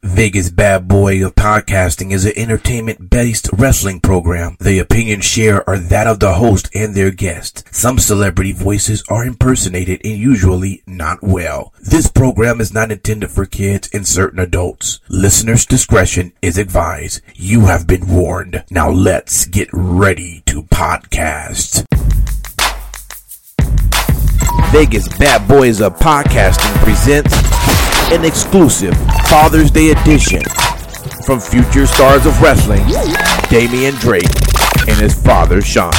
Vegas Bad Boy of Podcasting is an entertainment-based wrestling program. The opinions shared are that of the host and their guests. Some celebrity voices are impersonated and usually not well. This program is not intended for kids and certain adults. Listeners' discretion is advised. You have been warned. Now let's get ready to podcast. Vegas Bad Boys of Podcasting presents an exclusive Father's Day edition from future stars of wrestling, Damian Drake and his father, Sean.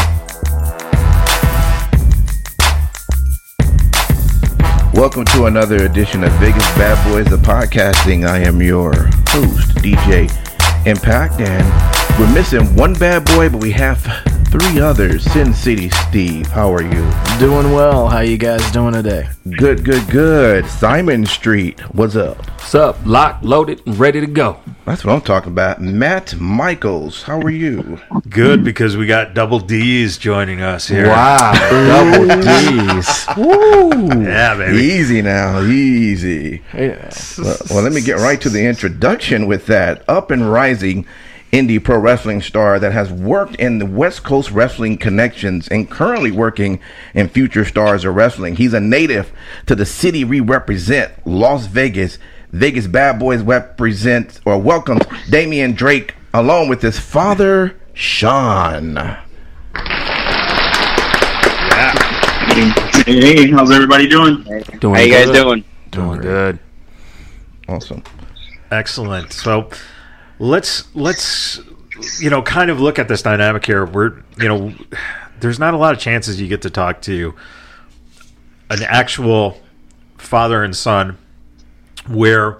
Welcome to another edition of Vegas Bad Boys of Podcasting. I am your host, DJ Impact, and we're missing one bad boy, but we have three others. Sin City Steve, how are you? Doing well. How you guys doing today? Good. Simon Street, what's up? What's up? Locked, loaded, and ready to go. That's what I'm talking about. Matt Michaels, how are you? Good, because we got Double D's joining us here. Wow, Double D's. Woo! Yeah, baby. Easy now, easy. Yeah. Well, let me get right to the introduction with that. Up and rising indie pro wrestling star that has worked in the West Coast Wrestling Connections and currently working in Future Stars of Wrestling. He's a native to the city we represent, Las Vegas. Vegas Bad Boys welcomes Damian Drake along with his father, Sean. Hey, how's everybody doing? Doing How you guys doing? Doing good. Awesome. Excellent. So let's kind of look at this dynamic here. There's not a lot of chances you get to talk to an actual father and son where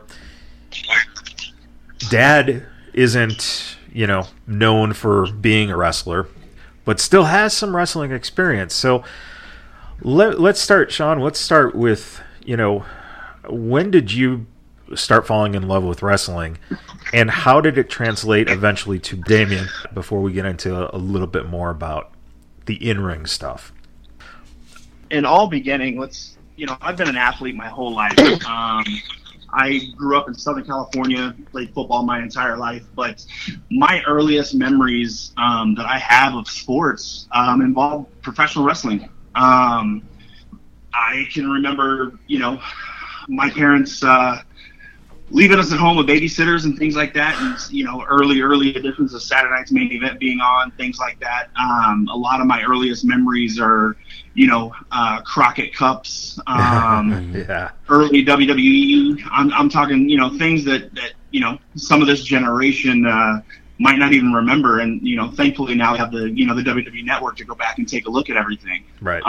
dad isn't, known for being a wrestler, but still has some wrestling experience. So let's start, Sean. Let's start with, when did you start falling in love with wrestling, and how did it translate eventually to Damian before we get into a little bit more about the in-ring stuff? In all beginning, I've been an athlete my whole life. I grew up in Southern California, played football my entire life, but my earliest memories that I have of sports involve professional wrestling. I can remember, my parents leaving us at home with babysitters and things like that, and early editions of Saturday Night's Main Event being on, things like that. A lot of my earliest memories are Crockett Cups, Yeah. early WWE. I'm talking things that some of this generation might not even remember, and thankfully now we have the the WWE Network to go back and take a look at everything. Right.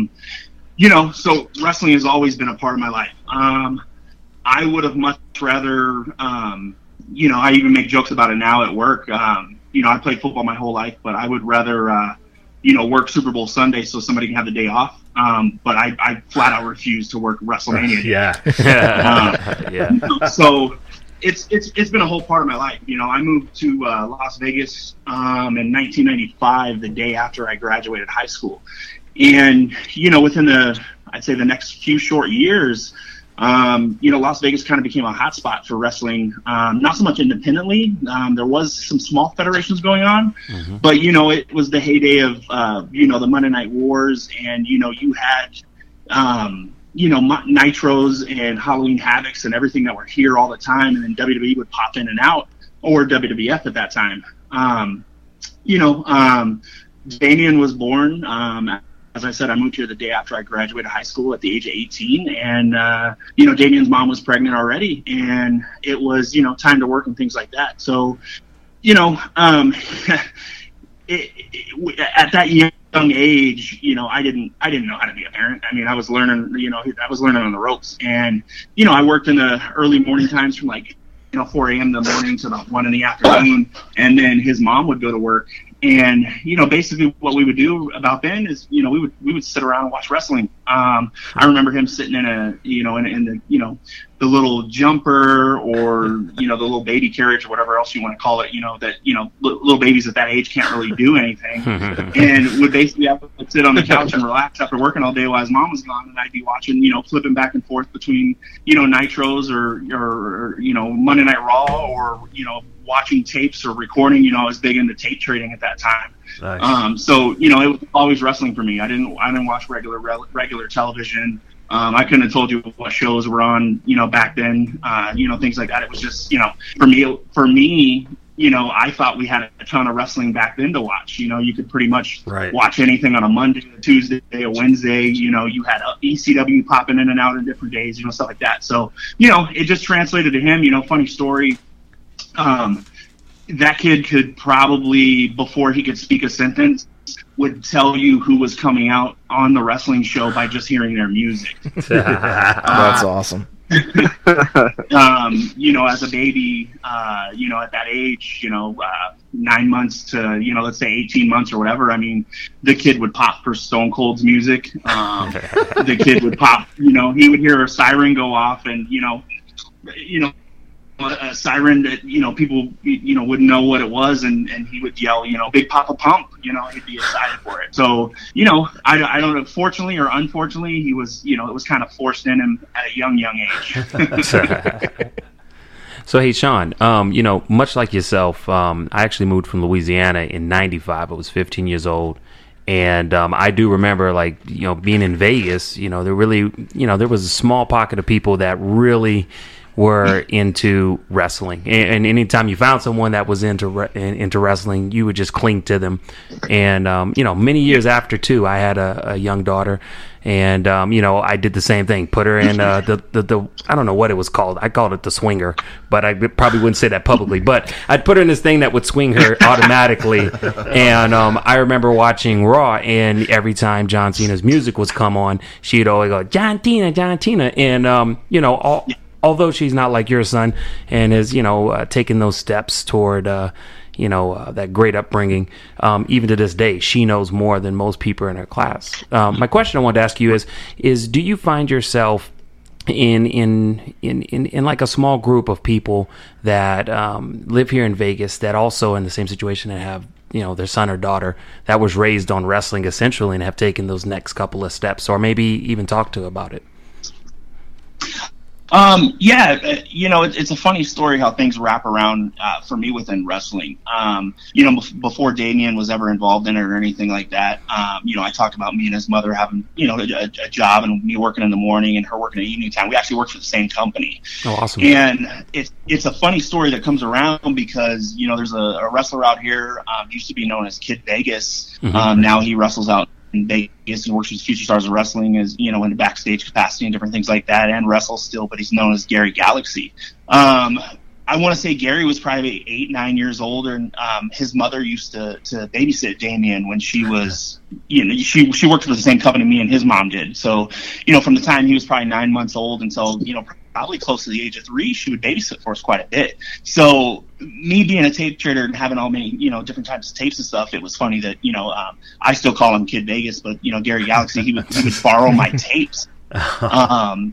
So wrestling has always been a part of my life. I would have much rather, I even make jokes about it now at work. I played football my whole life, but I would rather, work Super Bowl Sunday so somebody can have the day off. But I flat out refuse to work WrestleMania. Yeah. Yeah. So it's been a whole part of my life. I moved to Las Vegas in 1995, the day after I graduated high school. And, within the next few short years, Las Vegas kind of became a hotspot for wrestling. Not so much independently. There was some small federations going on, but it was the heyday of the Monday Night Wars, and you had Nitros and Halloween Havocs and everything that were here all the time, and then WWE would pop in and out, or WWF at that time. Damian was born. As I said, I moved here the day after I graduated high school at the age of 18, and Damian's mom was pregnant already, and it was time to work and things like that. So at that young age, I didn't know how to be a parent. I mean, I was learning on the ropes, and I worked in the early morning times from 4 a.m. in the morning to about 1 in the afternoon, and then his mom would go to work. And basically what we would do about then is we would sit around and watch wrestling. I remember him sitting in a in the the little jumper or, you know, the little baby carriage or whatever else you want to call it, you know, that, you know, little babies at that age can't really do anything and would basically have to sit on the couch and relax after working all day while his mom was gone. And I'd be watching, you know, flipping back and forth between, you know, Nitros or you know, Monday Night Raw or, you know, watching tapes or recording. You know, I was big into tape trading at that time. Nice. So, you know, it was always wrestling for me. I didn't watch regular television. I couldn't have told you what shows were on, you know, back then, you know, things like that. It was just, you know, for me, you know, I thought we had a ton of wrestling back then to watch. You know, you could pretty much watch anything on a Monday, a Tuesday, a Wednesday. You know, you had ECW popping in and out on different days, you know, stuff like that. So, you know, it just translated to him. You know, funny story. That kid could probably, before he could speak a sentence, would tell you who was coming out on the wrestling show by just hearing their music. That's awesome. You know, as a baby, you know, at that age, you know, 9 months to, you know, let's say 18 months or whatever. I mean, the kid would pop for Stone Cold's music. The kid would pop, you know, he would hear a siren go off and, you know, a siren that, you know, people, you know, wouldn't know what it was, and he would yell, you know, Big Papa Pump, you know, he'd be excited for it. So, you know, I don't know, fortunately or unfortunately, he was, you know, it was kind of forced in him at a young age. So, hey, Sean, you know, much like yourself, I actually moved from Louisiana in 95. I was 15 years old. And I do remember, like, you know, being in Vegas, you know, there was a small pocket of people that really were into wrestling, and anytime you found someone that was into wrestling, you would just cling to them. And you know, many years after too, I had a young daughter, and you know, I did the same thing. Put her in the I don't know what it was called. I called it the swinger, but I probably wouldn't say that publicly. But I'd put her in this thing that would swing her automatically. And I remember watching Raw, and every time John Cena's music was come on, she'd always go, John Cena, and you know, although she's not like your son and is, you know, taking those steps toward, you know, that great upbringing, even to this day, she knows more than most people in her class. My question I wanted to ask you is do you find yourself in like a small group of people that live here in Vegas that also in the same situation and have, you know, their son or daughter that was raised on wrestling essentially and have taken those next couple of steps, or maybe even talk to about it? Yeah, you know, it's a funny story how things wrap around for me within wrestling. You know, before Damien was ever involved in it or anything like that, you know, I talked about me and his mother having, you know, a job and me working in the morning and her working at evening time. We actually worked for the same company. Oh, awesome. And it's a funny story that comes around because, you know, there's a wrestler out here, used to be known as Kid Vegas. Mm-hmm. Now he wrestles out in Vegas and works with Future Stars of Wrestling as, you know, in the backstage capacity and different things like that, and wrestles still, but he's known as Gary Galaxy. I want to say Gary was probably 8-9 years old, and his mother used to babysit Damien when she was, you know, she worked for the same company me and his mom did. So, you know, from the time he was probably 9 months old until, you know, probably close to the age of 3, she would babysit for us quite a bit. So me being a tape trader and having all many, you know, different types of tapes and stuff, it was funny that, you know, I still call him Kid Vegas, but, you know, Gary Galaxy, he would borrow my tapes. And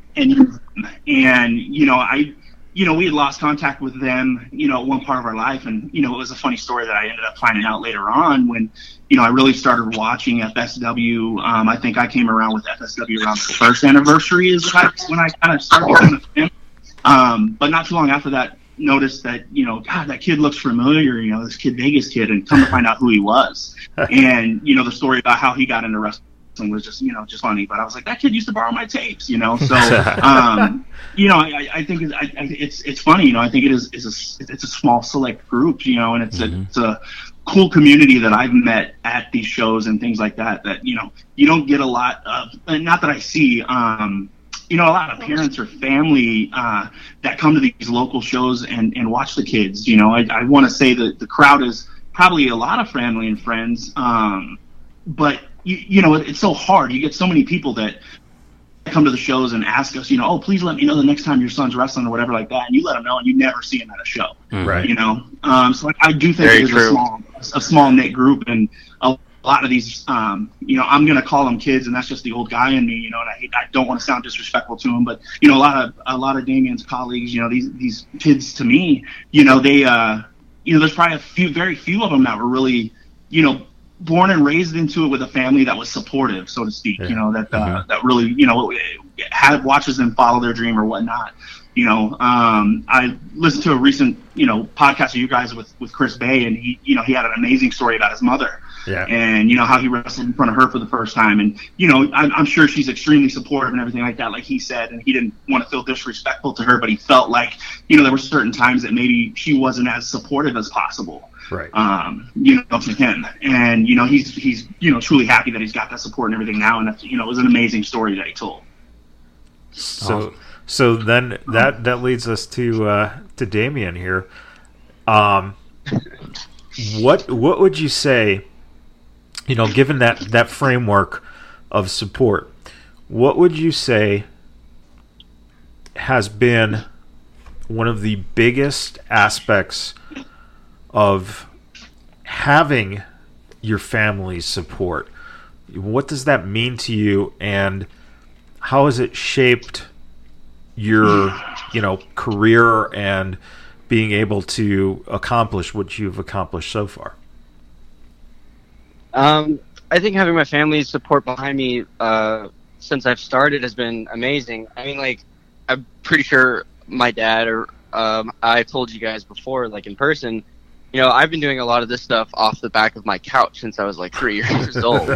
you know, we had lost contact with them, you know, at one part of our life. And, you know, it was a funny story that I ended up finding out later on when, you know, I really started watching FSW. I think I came around with FSW around the first anniversary is when I kind of started going with him. But not too long after that, noticed that, you know, God, that kid looks familiar, you know, this Kid Vegas kid, and come to find out who he was. And, you know, the story about how he got into wrestling was just, you know, just funny. But I was like, that kid used to borrow my tapes, you know. So, you know, I think it's funny, you know. I think it's a small select group, you know, and it's a cool community that I've met at these shows and things like that. That, you know, you don't get a lot of, and not that I see, you know, a lot of parents or family that come to these local shows and watch the kids. You know, I want to say that the crowd is probably a lot of family and friends, but you know, it's so hard. You get so many people that come to the shows and ask us, you know, oh, please let me know the next time your son's wrestling or whatever like that, and you let them know, and you never see him at a show. Right. You know, so I do think it is a small knit group, and a lot of these, I'm going to call them kids, and that's just the old guy in me, and I don't want to sound disrespectful to them, but, a lot of Damien's colleagues, these kids to me, they, there's probably very few of them that were really, born and raised into it with a family that was supportive, so to speak, that really, watches them follow their dream or whatnot. I listened to a recent, podcast of you guys with Chris Bay, and he had an amazing story about his mother. Yeah. And, how he wrestled in front of her for the first time. And, I'm sure she's extremely supportive and everything like that, like he said, and he didn't want to feel disrespectful to her, but he felt like, there were certain times that maybe she wasn't as supportive as possible. Right. To him. And, he's truly happy that he's got that support and everything now. And that's, it was an amazing story that he told. So then that leads us to Damien here. What would you say, given that framework of support, what would you say has been one of the biggest aspects of having your family's support? What does that mean to you, and how has it shaped your career and being able to accomplish what you've accomplished so far? I think having my family's support behind me since I've started has been amazing. I mean, I'm pretty sure my dad, or I told you guys before, in person, I've been doing a lot of this stuff off the back of my couch since I was 3 years old.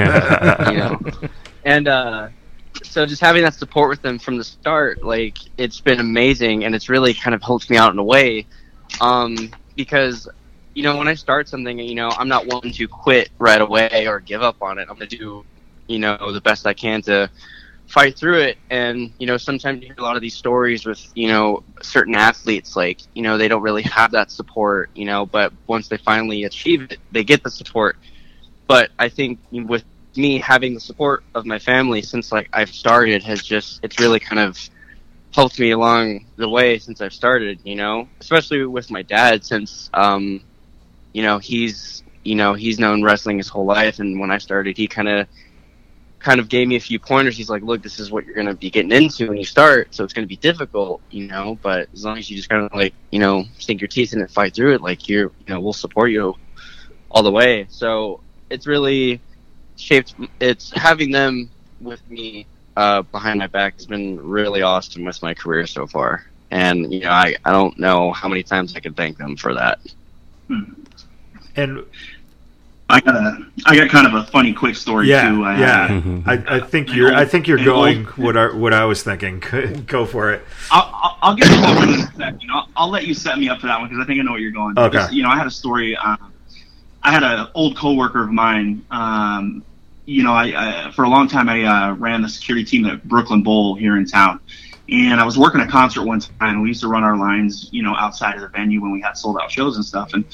And so just having that support with them from the start, it's been amazing, and it's really kind of helped me out in a way, because when I start something, I'm not one to quit right away or give up on it. I'm going to do, the best I can to fight through it. And, sometimes you hear a lot of these stories with, certain athletes, they don't really have that support, but once they finally achieve it, they get the support. But I think with me having the support of my family since I've started it's really kind of helped me along the way since I've started, especially with my dad, since, he's known wrestling his whole life. And when I started, he kind of gave me a few pointers. He's like, look, this is what you're going to be getting into when you start. So it's going to be difficult, but as long as you just kind of sink your teeth in it, fight through it, we'll support you all the way. So it's really shaped, it's having them with me behind my back has been really awesome with my career so far. And, I don't know how many times I could thank them for that. And I got kind of a funny quick story too. I think you're going what I was thinking. Go for it. I'll get to that one in a sec. I'll let you set me up for that one because I think I know what you're going. Okay. Because, I had a story. I had an old coworker of mine. I for a long time I ran the security team at Brooklyn Bowl here in town, and I was working a concert one time. And we used to run our lines, outside of the venue when we had sold out shows and stuff. And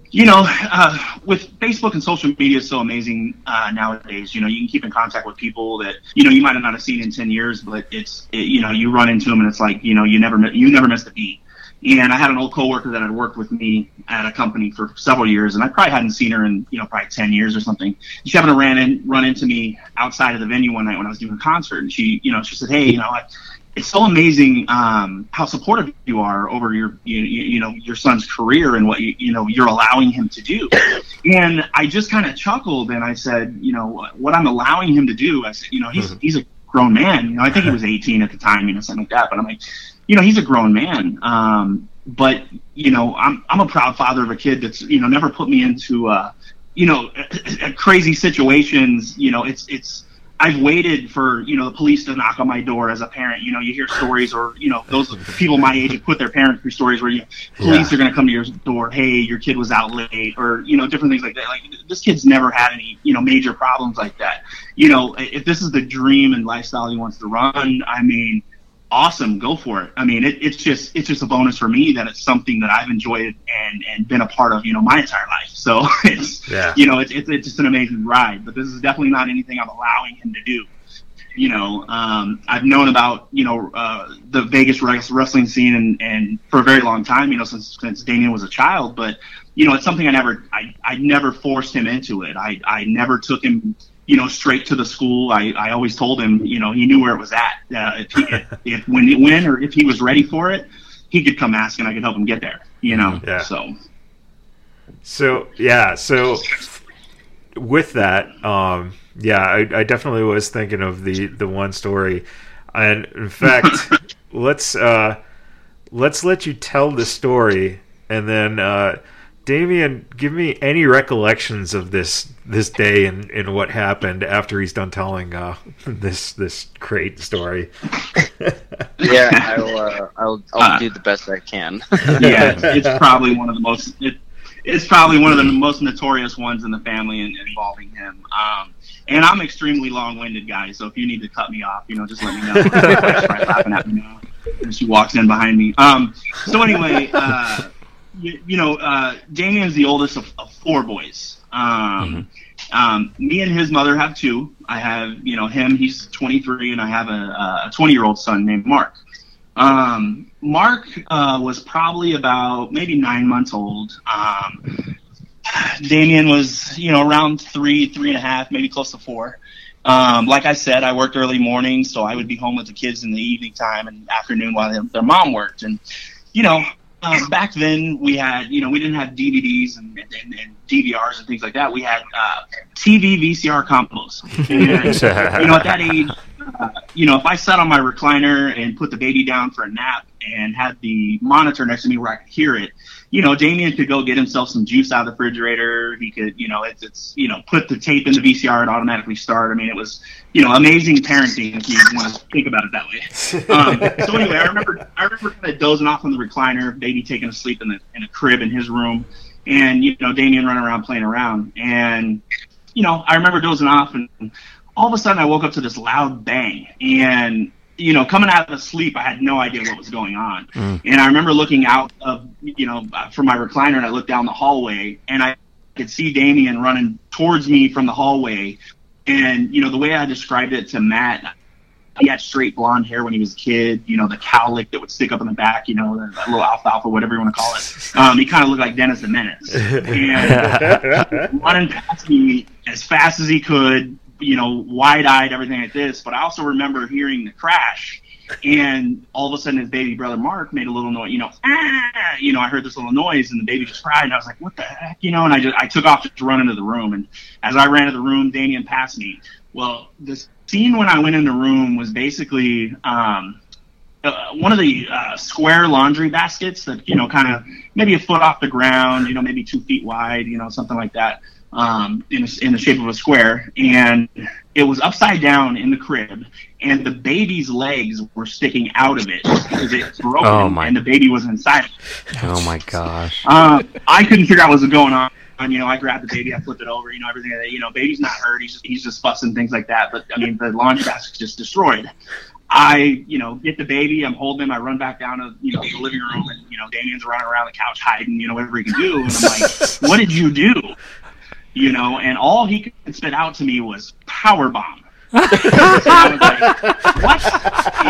with Facebook and social media, it's so amazing nowadays. You can keep in contact with people that you might have not have seen in 10 years, but you run into them and it's like you never missed a beat. And I had an old coworker that had worked with me at a company for several years, and I probably hadn't seen her in probably 10 years or something. She happened to run into me outside of the venue one night when I was doing a concert, and she said, "Hey, it's so amazing how supportive you are over your son's career and what you're allowing him to do." And I just kind of chuckled and I said, what I'm allowing him to do. I said, he's a grown man. I think he was 18 at the time, something like that. But I'm like, he's a grown man. But I'm a proud father of a kid that's never put me into crazy situations. It's I've waited for, the police to knock on my door as a parent. You hear stories or, those people my age have put their parents through stories where police are going to come to your door. Hey, your kid was out late or, different things like that. Like this kid's never had any, major problems like that. If this is the dream and lifestyle he wants to run, I mean, awesome, go for it. I mean, it's just a bonus for me that it's something that I've enjoyed and been a part of, my entire life. So it's just an amazing ride, but this is definitely not anything I'm allowing him to do. I've known about, the Vegas wrestling scene and for a very long time, since Damian was a child, but, it's something I never forced him into it. I never took him, straight to the school. I always told him, he knew where it was at. If he was ready for it, he could come ask and I could help him get there, Yeah. So with that, I definitely was thinking of the one story, and in fact, let's let you tell the story, and then Damian, give me any recollections of this day and what happened after he's done telling this great story. Yeah, I'll do the best I can. Yeah, it's probably one of the most. It's probably one of the most notorious ones in the family involving him. And I'm extremely long-winded, guys, so if you need to cut me off, just let me know. She's right laughing at me now. And she walks in behind me. So anyway, Damian's the oldest of 4 boys. Me and his mother have 2. I have, him, he's 23, and I have a 20-year-old son named Mark. Mark was probably about maybe 9 months old. Damian was, around 3.5, maybe close to 4. Like I said, I worked early mornings, so I would be home with the kids in the evening time and afternoon while their mom worked. And, back then we had, we didn't have DVDs and DVRs and things like that. We had TV VCR combos. And, at that age, if I sat on my recliner and put the baby down for a nap and had the monitor next to me where I could hear it, Damian could go get himself some juice out of the refrigerator. He could, put the tape in the VCR and automatically start. I mean, it was, amazing parenting if you want to think about it that way. So anyway, I remember kind of dozing off on the recliner, baby taking a sleep in a crib in his room, and Damian running around playing around, and I remember dozing off, and all of a sudden I woke up to this loud bang, and coming out of sleep, I had no idea what was going on. And I remember looking out of, from my recliner, and I looked down the hallway, and I could see Damian running towards me from the hallway. And, the way I described it to Matt, he had straight blonde hair when he was a kid, the cowlick that would stick up in the back, that little alfalfa, whatever you want to call it. He kind of looked like Dennis the Menace. And running past me as fast as he could, wide-eyed, everything like this. But I also remember hearing the crash, and all of a sudden his baby brother Mark made a little noise, I heard this little noise, and the baby just cried, and I was like, what the heck, and I took off to run into the room, and as I ran into the room, Damian passed me. Well, the scene when I went in the room was basically one of the square laundry baskets that, kind of maybe a foot off the ground, maybe 2 feet wide, something like that. In the shape of a square, and it was upside down in the crib, and the baby's legs were sticking out of it because it's broken, and the baby was inside of it. Oh my gosh! I couldn't figure out what was going on. I grabbed the baby, I flipped it over, everything like that. Baby's not hurt; he's just fussing, things like that. But the laundry basket's just destroyed. I, get the baby, I'm holding him, I run back down to, the living room, and Damian's running around the couch hiding, whatever he can do, and I'm like, what did you do? And all he could spit out to me was power bomb. So I was like, what?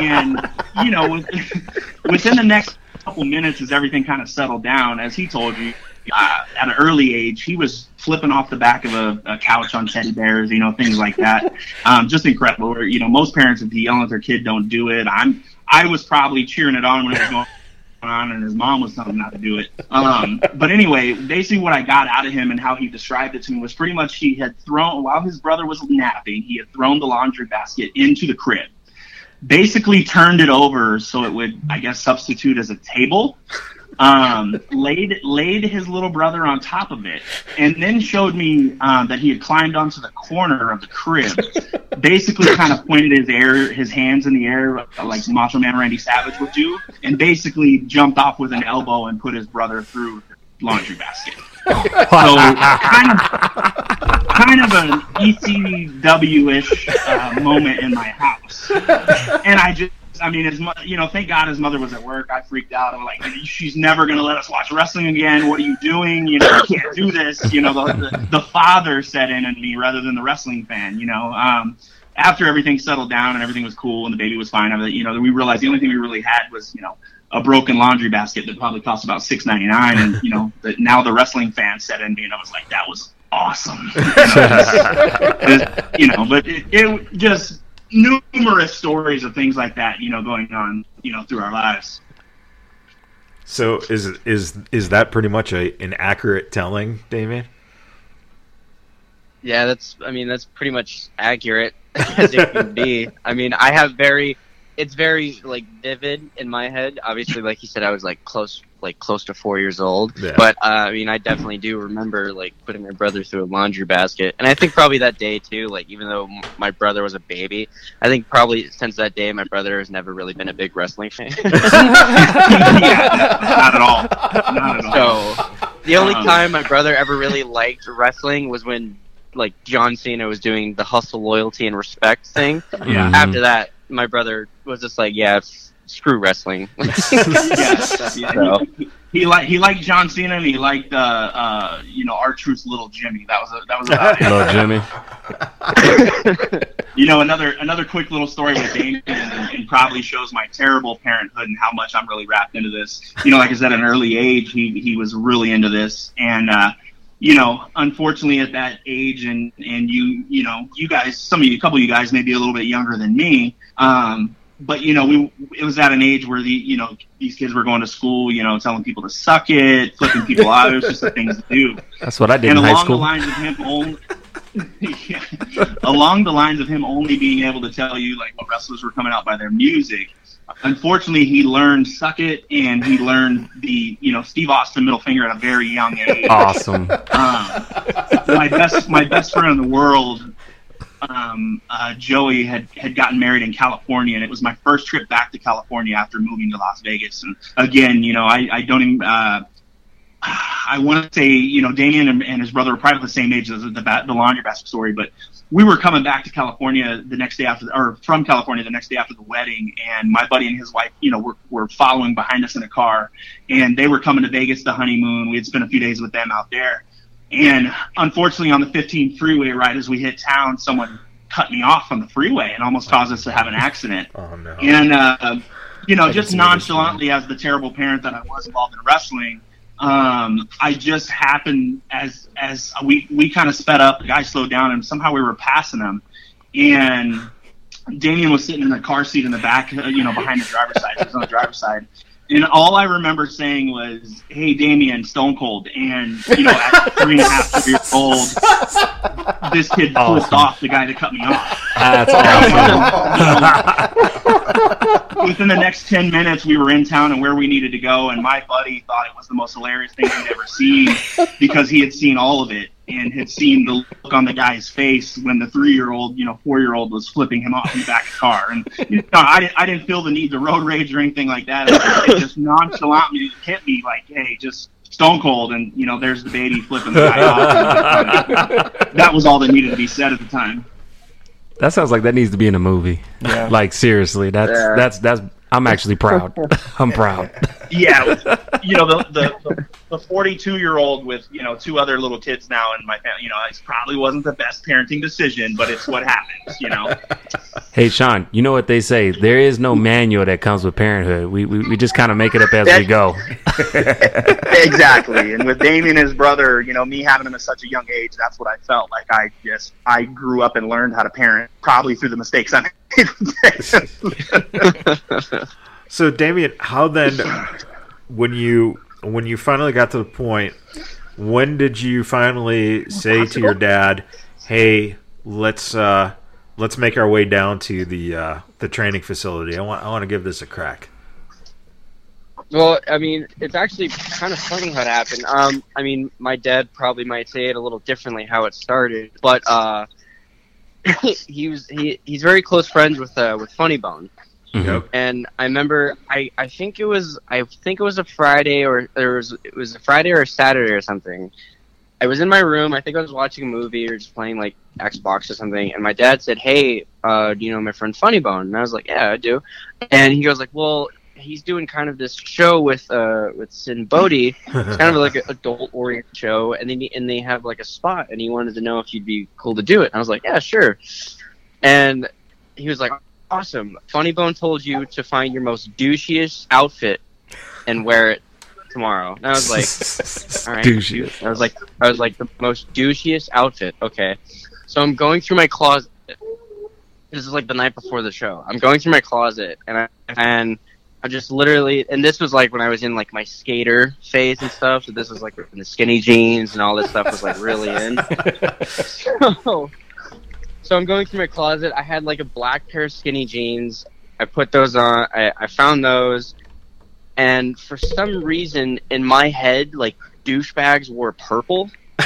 And, within the next couple minutes, as everything kind of settled down, as he told you, at an early age, he was flipping off the back of a couch on teddy bears, things like that. Just incredible. Where, most parents, if they yell at their kid, don't do it. I was probably cheering it on when it was going on, and his mom was telling him not to do it. But anyway, basically what I got out of him and how he described it to me was pretty much he had thrown, while his brother was napping, he had thrown the laundry basket into the crib, basically turned it over so it would, I guess, substitute as a table, laid his little brother on top of it, and then showed me that he had climbed onto the corner of the crib, basically kind of pointed his hands in the air like Macho Man Randy Savage would do, and basically jumped off with an elbow and put his brother through the laundry basket. So kind of an ECW-ish moment in my house. And thank God his mother was at work. I freaked out. I'm like, she's never going to let us watch wrestling again. What are you doing? You can't do this. The father set in me rather than the wrestling fan, after everything settled down and everything was cool and the baby was fine, we realized the only thing we really had was, a broken laundry basket that probably cost about $6.99. And, now the wrestling fans set in, I was like, that was awesome. But it just numerous stories of things like that, going on, through our lives. So is that pretty much an accurate telling, Damien? Yeah, that's pretty much accurate as it can be. It's very like vivid in my head. Obviously, like you said, I was close to 4 years old. Yeah. But I definitely do remember putting my brother through a laundry basket. And I think probably that day too, even though my brother was a baby, I think probably since that day my brother has never really been a big wrestling fan. Yeah, not at all. Not at all. So the only time my brother ever really liked wrestling was when John Cena was doing the hustle, loyalty, and respect thing. Yeah. After that, my brother was just like, yeah, screw wrestling. Yes. So. He liked John Cena, and he liked R-Truth's Little Jimmy. That was about it. Little Jimmy. Another quick little story with Damien, and probably shows my terrible parenthood and how much I'm really wrapped into this. Like I said, at an early age, he was really into this, and unfortunately at that age, and you guys, a couple of you guys may be a little bit younger than me, but it was at an age where these kids were going to school, telling people to suck it, flipping people out. It was just the things to do. That's what I did in high school. Along the lines of him only being able to tell you what wrestlers were coming out by their music. Unfortunately, he learned suck it, and he learned the Steve Austin middle finger at a very young age. Awesome. My best friend in the world, Joey, had gotten married in California, and it was my first trip back to California after moving to Las Vegas. And again, I don't even. I want to say, Damien and his brother were probably the same age as the laundry basket story, but we were coming back to California the next day from California the next day after the wedding, and my buddy and his wife, were following behind us in a car, and they were coming to Vegas to honeymoon. We had spent a few days with them out there, and unfortunately on the 15 freeway, right as we hit town, someone cut me off on the freeway and almost caused us to have an accident. Oh no! And just nonchalantly, as the terrible parent that I was involved in wrestling, I just happened as we kind of sped up, the guy slowed down, and somehow we were passing him, and Damien was sitting in the car seat in the back, behind the driver's side. He was on the driver's side, and all I remember saying was, "Hey, Damien, Stone Cold," and at 3.5 years old, this kid flipped off the guy that cut me off. That's awesome. Within the next 10 minutes, we were in town and where we needed to go, and my buddy thought it was the most hilarious thing he'd ever seen because he had seen all of it and had seen the look on the guy's face when the 3-year-old, 4-year-old was flipping him off in the back of the car. And I didn't feel the need to road rage or anything like that. It just nonchalantly hit me like, hey, just Stone Cold, and there's the baby flipping the guy off. That was all that needed to be said at the time. That sounds like that needs to be in a movie. Yeah. Seriously, that's. I'm actually proud. I'm proud. Yeah, the 42-year-old with 2 other little kids now in my family. It probably wasn't the best parenting decision, but it's what happens. Hey, Sean, you know what they say? There is no manual that comes with parenthood. We just kind of make it up as we go. Exactly. And with Damien and his brother, me having him at such a young age, that's what I felt like. I grew up and learned how to parent probably through the mistakes I made. So, Damien, how then, when you finally got to the point, when did you finally say to your dad, "Hey, let's make our way down to the training facility. I want to give this a crack"? Well, it's actually kind of funny how it happened. My dad probably might say it a little differently how it started, but he's very close friends with Funny Bone. Yep. And I remember, I think it was a Friday or it was a Friday or a Saturday or something. I was in my room. I think I was watching a movie or just playing Xbox or something. And my dad said, "Hey, do you know my friend Funny Bone?" And I was like, "Yeah, I do." And he goes "Well, he's doing kind of this show with Sin Bodhi. It's kind of like an adult-oriented show, and they have a spot, and he wanted to know if you'd be cool to do it." And I was like, "Yeah, sure." And he was like, awesome. Funny Bone told you to find your most douchiest outfit and wear it tomorrow. And I was like, all right. I was like, the most douchiest outfit. Okay. So I'm going through my closet. This is like the night before the show. I'm going through my closet and I just literally, and this was like when I was in like my skater phase and stuff. So this was like when the skinny jeans and all this stuff was like really in. So I'm going through my closet. I had like a black pair of skinny jeans. I put those on. I found those. And for some reason in my head, like douchebags wore purple. So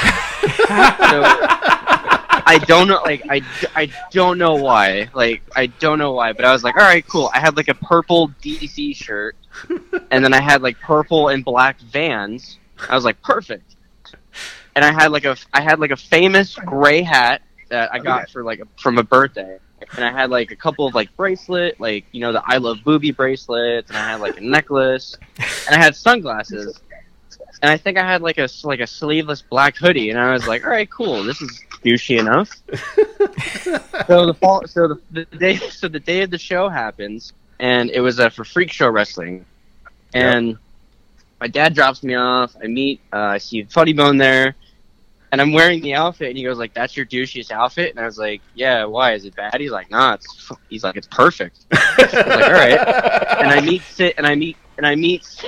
I don't know, like I don't know why. Like I don't know why, but I was like, all right, cool. I had like a purple DC shirt, and then I had like purple and black Vans. I was like, perfect. And I had like a famous gray hat that I got from a birthday. And I had like a couple of like bracelet, like, you know, the I Love Booby bracelets, and I had like a necklace, and I had sunglasses. And I think I had like a sleeveless black hoodie, and I was like, all right, cool, this is douchey enough. So the day of the show happens, and it was for Freak Show Wrestling. And my dad drops me off. I see Funny Bone there. And I'm wearing the outfit, and he goes like, "That's your douchiest outfit." And I was like, "Yeah, why? Is it bad?" He's like, "Nah, it's perfect." I was like, "All right." And I meet Sin, and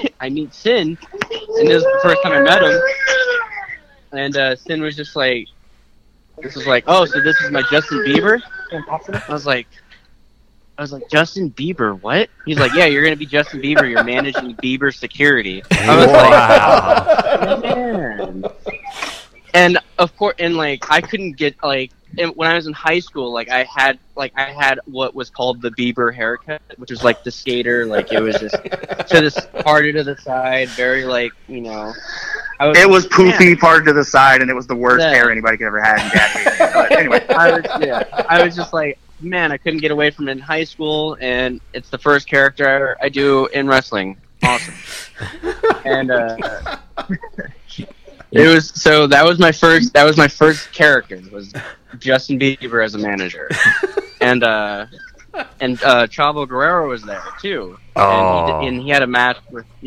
this is the first time I met him. And Sin was just like, "Oh, so this is my Justin Bieber?" I was like, "Justin Bieber, what?" He's like, "Yeah, you're gonna be Justin Bieber. You're managing Bieber security." I was like, "Man." And of course, and like I couldn't get like when I was in high school, like I had what was called the Bieber haircut, which was like the skater, like it was just to this parted to the side, very like, you know. It was poofy, parted to the side, and it was the worst hair anybody could ever have. But anyway, I was just like, man, I couldn't get away from it in high school, and it's the first character I do in wrestling. Awesome. And that was my first character, was Justin Bieber as a manager. And Chavo Guerrero was there too. Oh. And he had a match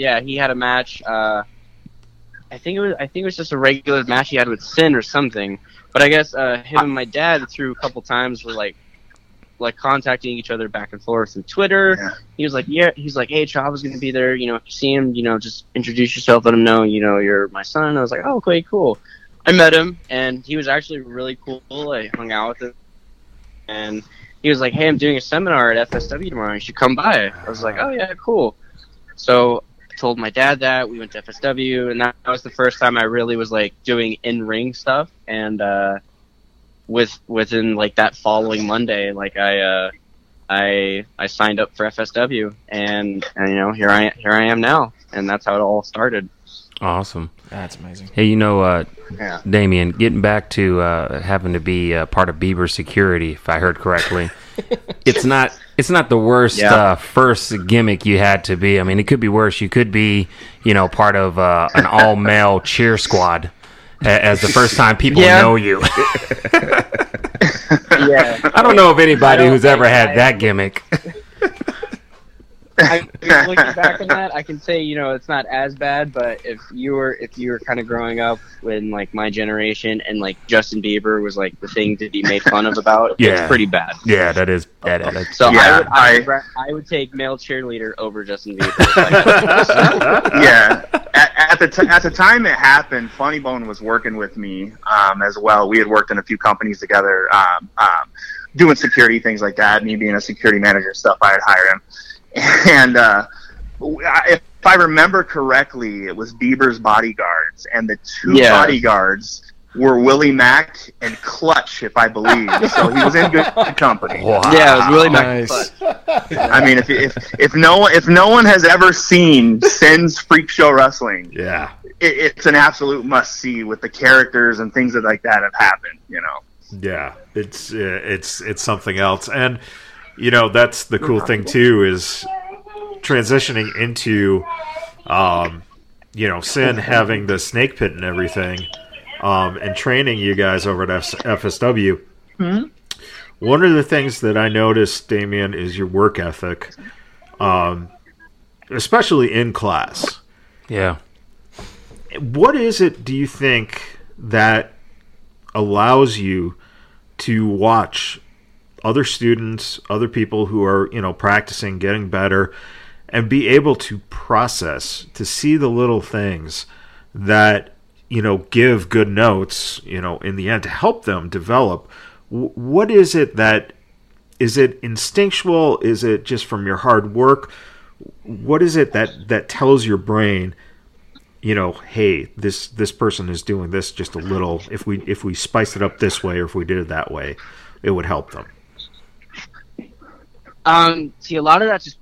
I think it was just a regular match he had with Sin or something. But I guess him and my dad through a couple times were like contacting each other back and forth through Twitter. Yeah. He was like, "Hey, Chavo's gonna be there. You know, if you see him, you know, just introduce yourself, let him know, you know, you're my son." I was like, "Oh, okay, cool." I met him, and he was actually really cool. I hung out with him, and he was like, "Hey, I'm doing a seminar at FSW tomorrow. You should come by." I was like, "Oh yeah, cool." So I told my dad that. We went to FSW, and that was the first time I really was like doing in-ring stuff. And within like that following Monday, like I signed up for FSW, and you know, here I am now, and that's how it all started. Awesome. That's amazing. Hey, you know, Damian, getting back to having to be part of Bieber security, if I heard correctly, it's not the worst first gimmick you had to be. I mean, it could be worse. You could be, you know, part of an all-male cheer squad as the first time people know you. I don't know of anybody who's ever had that gimmick. Looking back on that, I can say, you know, it's not as bad, but if you were kind of growing up in like my generation and like Justin Bieber was like the thing to be made fun of about, it's pretty bad. Yeah, that is bad. So I would take male cheerleader over Justin Bieber. Yeah. At the time it happened, Funny Bone was working with me as well. We had worked in a few companies together, doing security, things like that. Me being a security manager and stuff, I had hired him. And if I remember correctly, it was Bieber's bodyguards, and the two bodyguards were Willie Mack and Clutch, if I believe. So he was in good company. Wow. Yeah, it was Willie Mack and Clutch. I mean, if no one has ever seen Sin's Freak Show Wrestling, it's an absolute must see with the characters and things like that have happened. You know. Yeah, it's something else. And you know, that's the cool thing too, is transitioning into you know, Sin having the snake pit and everything, and training you guys over at FSW. one of the things that I noticed, Damien, is your work ethic, especially in class. Yeah. What is it, do you think, that allows you to watch other students, other people who are, practicing, getting better, and be able to process, to see the little things that, give good notes, in the end to help them develop? What is it that, is it instinctual? Is it just from your hard work? What is it that tells your brain, hey, this person is doing this just a little, if we spiced it up this way, or if we did it that way, it would help them? See, a lot of that just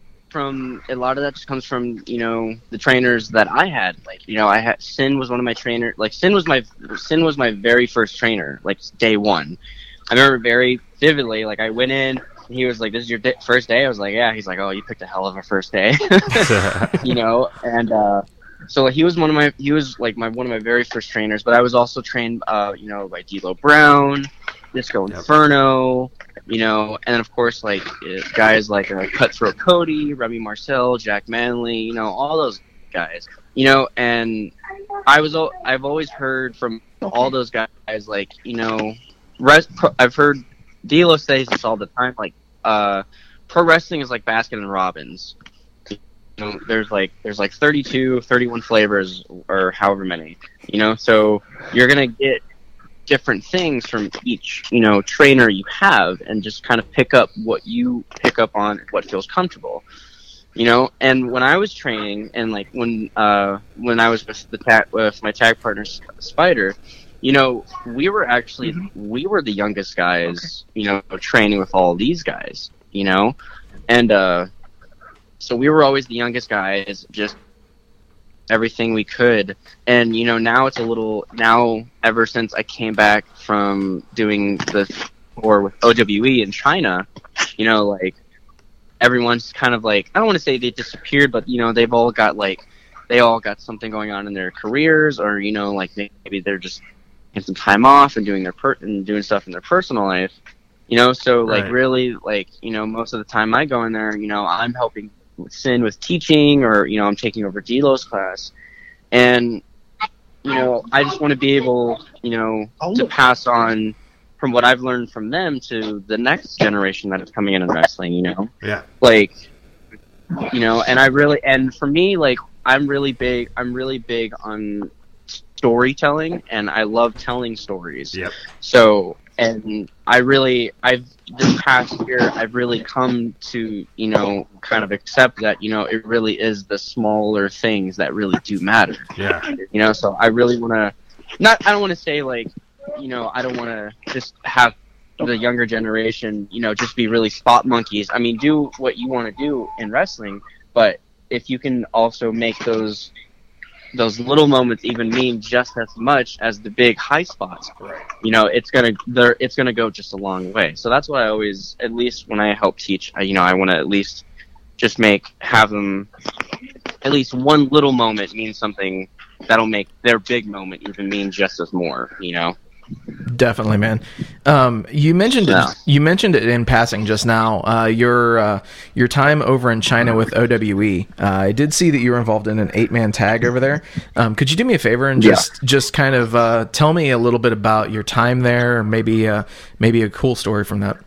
comes from, the trainers that I had. Like, I had Sin was one of my trainers. Like, Sin was my very first trainer, like day one. I remember very vividly, like, I went in and he was like, "This is your first day?" I was like, "Yeah." He's like, "Oh, you picked a hell of a first day." And so he was one of my very first trainers, but I was also trained by D'Lo Brown, Disco Inferno, and then of course like guys like Cutthroat Cody, Remy Marcel, Jack Manley, all those guys, and I've always heard from all those guys, like, I've heard D'Lo says this all the time, like pro wrestling is like Baskin and Robbins. There's like 32, 31 flavors or however many, so you're going to get different things from each, trainer you have, and just kind of pick up what you pick up on, what feels comfortable, and when I was training, and like when I was with my tag partner Spider, we were the youngest guys, training with all these guys, and so we were always the youngest guys, just everything we could. And, now it's ever since I came back from doing the tour with OWE in China, like, everyone's kind of like, I don't want to say they disappeared, but, they all got something going on in their careers, or, like, maybe they're just getting some time off and doing doing stuff in their personal life, so, like, really, like, most of the time I go in there, I'm helping Sin with teaching, or I'm taking over D'Lo's class, and I just want to be able to pass on from what I've learned from them to the next generation that is coming in wrestling, like, and for me, like, I'm really big on storytelling, and I love telling stories. So, and this past year, I've really come to, kind of accept that, it really is the smaller things that really do matter. So I really want to, I don't want to say, like, I don't want to just have the younger generation, just be really spot monkeys. I mean, do what you want to do in wrestling, but if you can also make those little moments even mean just as much as the big high spots, it's gonna go just a long way. So that's what I always, at least when I help teach, I want to at least just have them, at least one little moment mean something that'll make their big moment even mean just as more. Definitely, man. You mentioned it in passing just now. Your time over in China with OWE. I did see that you were involved in an 8-man tag over there. Could you do me a favor and just kind of tell me a little bit about your time there, or maybe a cool story from that?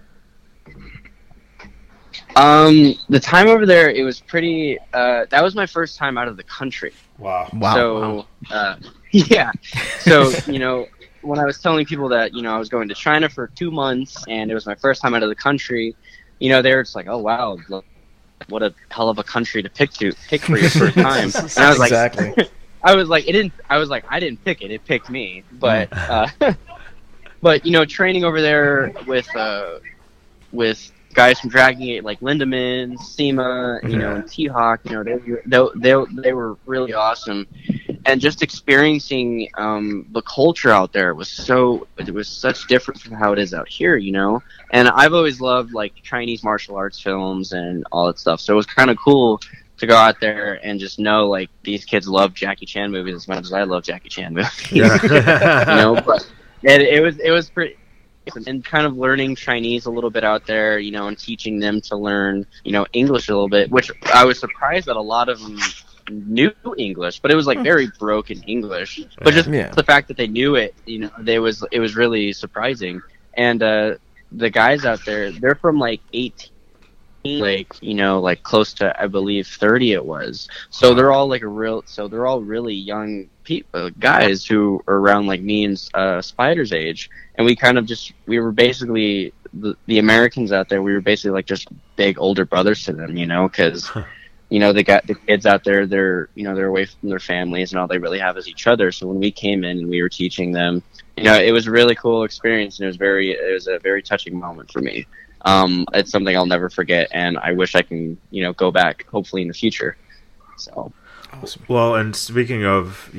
The time over there, it was pretty. That was my first time out of the country. Wow. So, yeah. So, when I was telling people that, I was going to China for 2 months and it was my first time out of the country, they were just like, "Oh wow, what a hell of a country to pick for your first time." And I was like, exactly. I was like, I didn't pick it, it picked me. But but training over there with guys from Dragon Gate like Lindemann, Seema, and T-Hawk, they were really awesome. And just experiencing the culture out there was such different from how it is out here, And I've always loved like Chinese martial arts films and all that stuff. So it was kind of cool to go out there and just know like these kids love Jackie Chan movies as much as I love Jackie Chan movies. But it was pretty. and kind of learning Chinese a little bit out there, and teaching them to learn, English a little bit, which I was surprised that a lot of them knew English, but it was like very broken English. But just the fact that they knew it, it was really surprising. And the guys out there, they're from like 18, like close to, I believe, 30 it was. So they're all they're all really young guys who are around like me and Spider's age. And we were basically the Americans out there. We were basically like just big older brothers to them, because they got the kids out there. They're they're away from their families, and all they really have is each other. So when we came in and we were teaching them, it was a really cool experience, and it was a very touching moment for me. It's something I'll never forget, and I wish I can go back hopefully in the future. So awesome. Well, and speaking of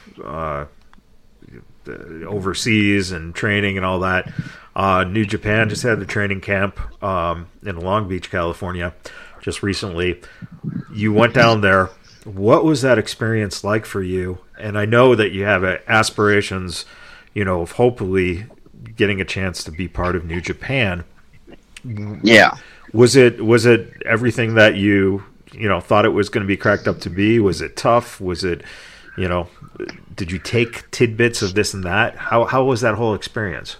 overseas and training and all that, New Japan just had the training camp in Long Beach, California, just recently. You went down there. What was that experience like for you? And I know that you have aspirations, of hopefully getting a chance to be part of New Japan. Yeah. Was it everything that you thought it was going to be cracked up to be? Was it tough? Was it, did you take tidbits of this and that? How was that whole experience?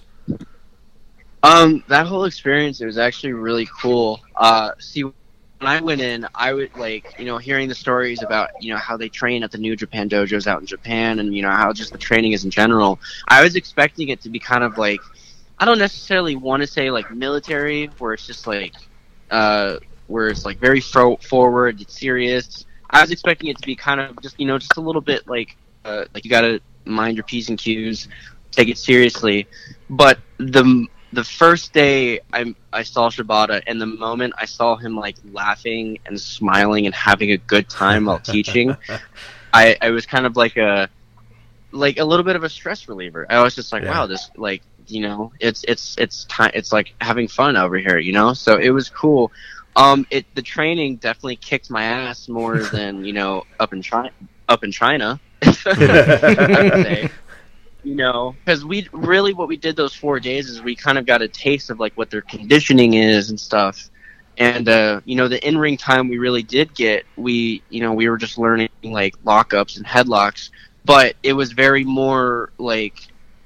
That whole experience, it was actually really cool. See, when I went in, I would hearing the stories about, how they train at the New Japan dojos out in Japan, and, how just the training is in general. I was expecting it to be kind of like, I don't necessarily want to say like military, where it's just like, where it's like very forward, it's serious. I was expecting it to be kind of just, just a little bit like you got to mind your P's and Q's, take it seriously. But the first day I saw Shibata, and the moment I saw him like laughing and smiling and having a good time while teaching, I was kind of like a little bit of a stress reliever. I was just like, wow, this like, it's like having fun over here, so it was cool. The training definitely kicked my ass more than, up in China, I would say. Because what we did those 4 days is we kind of got a taste of like what their conditioning is and stuff. And, the in-ring time we really did get, we were just learning like lockups and headlocks, but it was very more like,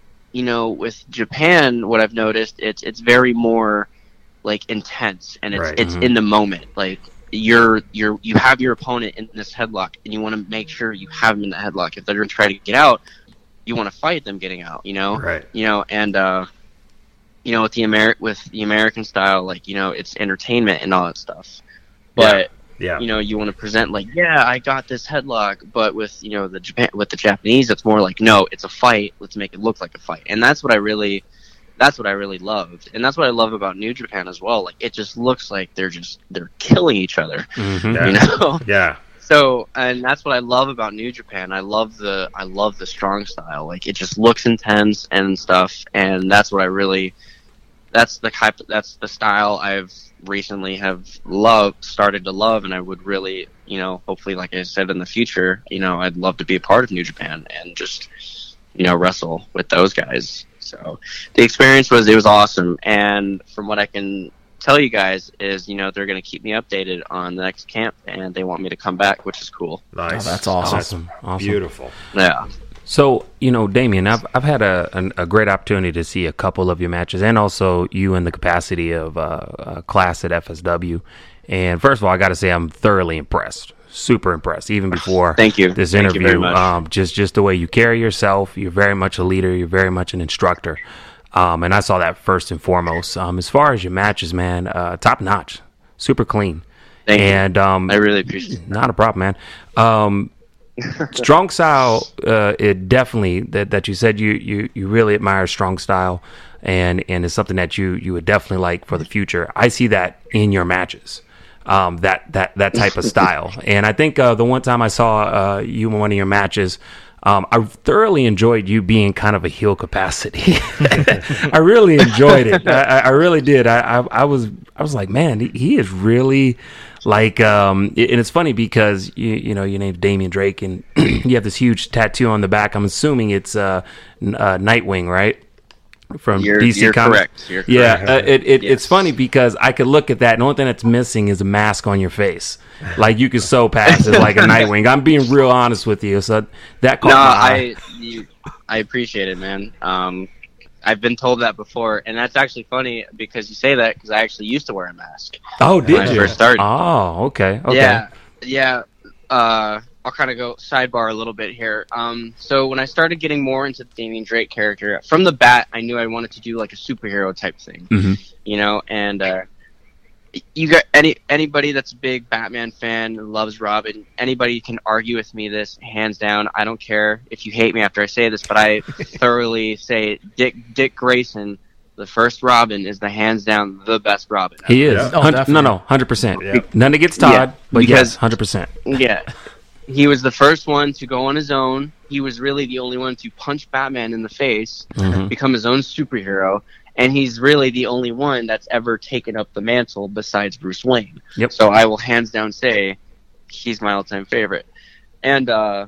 with Japan, what I've noticed, it's very more like intense, and it's in the moment. Like you have your opponent in this headlock, and you want to make sure you have them in the headlock. If they're going to try to get out, you want to fight them getting out, Right. And with the American style, like, it's entertainment and all that stuff. But you want to present like, I got this headlock, but with the Japanese, it's more like, no, it's a fight. Let's make it look like a fight. And that's what I really loved, and that's what I love about New Japan as well. Like, it just looks like they're killing each other, Yeah. So, and that's what I love about New Japan. I love the strong style. Like, it just looks intense and stuff, and that's what that's the style I've recently started to love, and I would really, hopefully, like I said, in the future, I'd love to be a part of New Japan and just, wrestle with those guys. So the experience was awesome, and from what I can tell you guys is, they're going to keep me updated on the next camp, and they want me to come back, which is cool. Nice. Oh, that's awesome. Beautiful. Yeah. So, Damien, I've had a great opportunity to see a couple of your matches, and also you in the capacity of a class at FSW. And first of all, I got to say I'm thoroughly impressed, super impressed, even before Thank you. This Thank interview. You very much. Just the way you carry yourself, you're very much a leader, you're very much an instructor. And I saw that first and foremost. As far as your matches, man, top notch, super clean. Thank you. And I really appreciate it. Not a problem, man. Strong style, it definitely that you said you really admire strong style, and it's something that you would definitely like for the future. I see that in your matches, that type of style. And I think the one time I saw you in one of your matches, I thoroughly enjoyed you being kind of a heel capacity. I really enjoyed it. I really did. I was like, man, he is really like, and it's funny because you know your name's Damian Drake, and you have this huge tattoo on the back. I'm assuming it's Nightwing, right? from You're DC Comics. correct. You're Yeah, correct. it's funny because I could look at that, and the only thing that's missing is a mask on your face. Like you could so pass as like a Nightwing. I'm being real honest with you. So that caught No, my eye. I appreciate it, man. I've been told that before, and that's actually funny because you say that because I actually used to wear a mask. Oh, did when I you? first started. Oh, okay. Yeah. I'll kind of go sidebar a little bit here. So when I started getting more into the Damian Drake character, from the bat, I knew I wanted to do like a superhero type thing, you know. And you got anybody that's a big Batman fan and loves Robin. Anybody can argue with me this hands down. I don't care if you hate me after I say this, but I thoroughly say Dick Grayson, the first Robin, is the hands down the best Robin ever. He is. Yeah. Oh, definitely. No, 100%. None against Todd, but because- yes, 100%. Yeah. He was the first one to go on his own. He was really the only one to punch Batman in the face, become his own superhero, and he's really the only one that's ever taken up the mantle besides Bruce Wayne. Yep. So I will hands down say he's my all-time favorite. And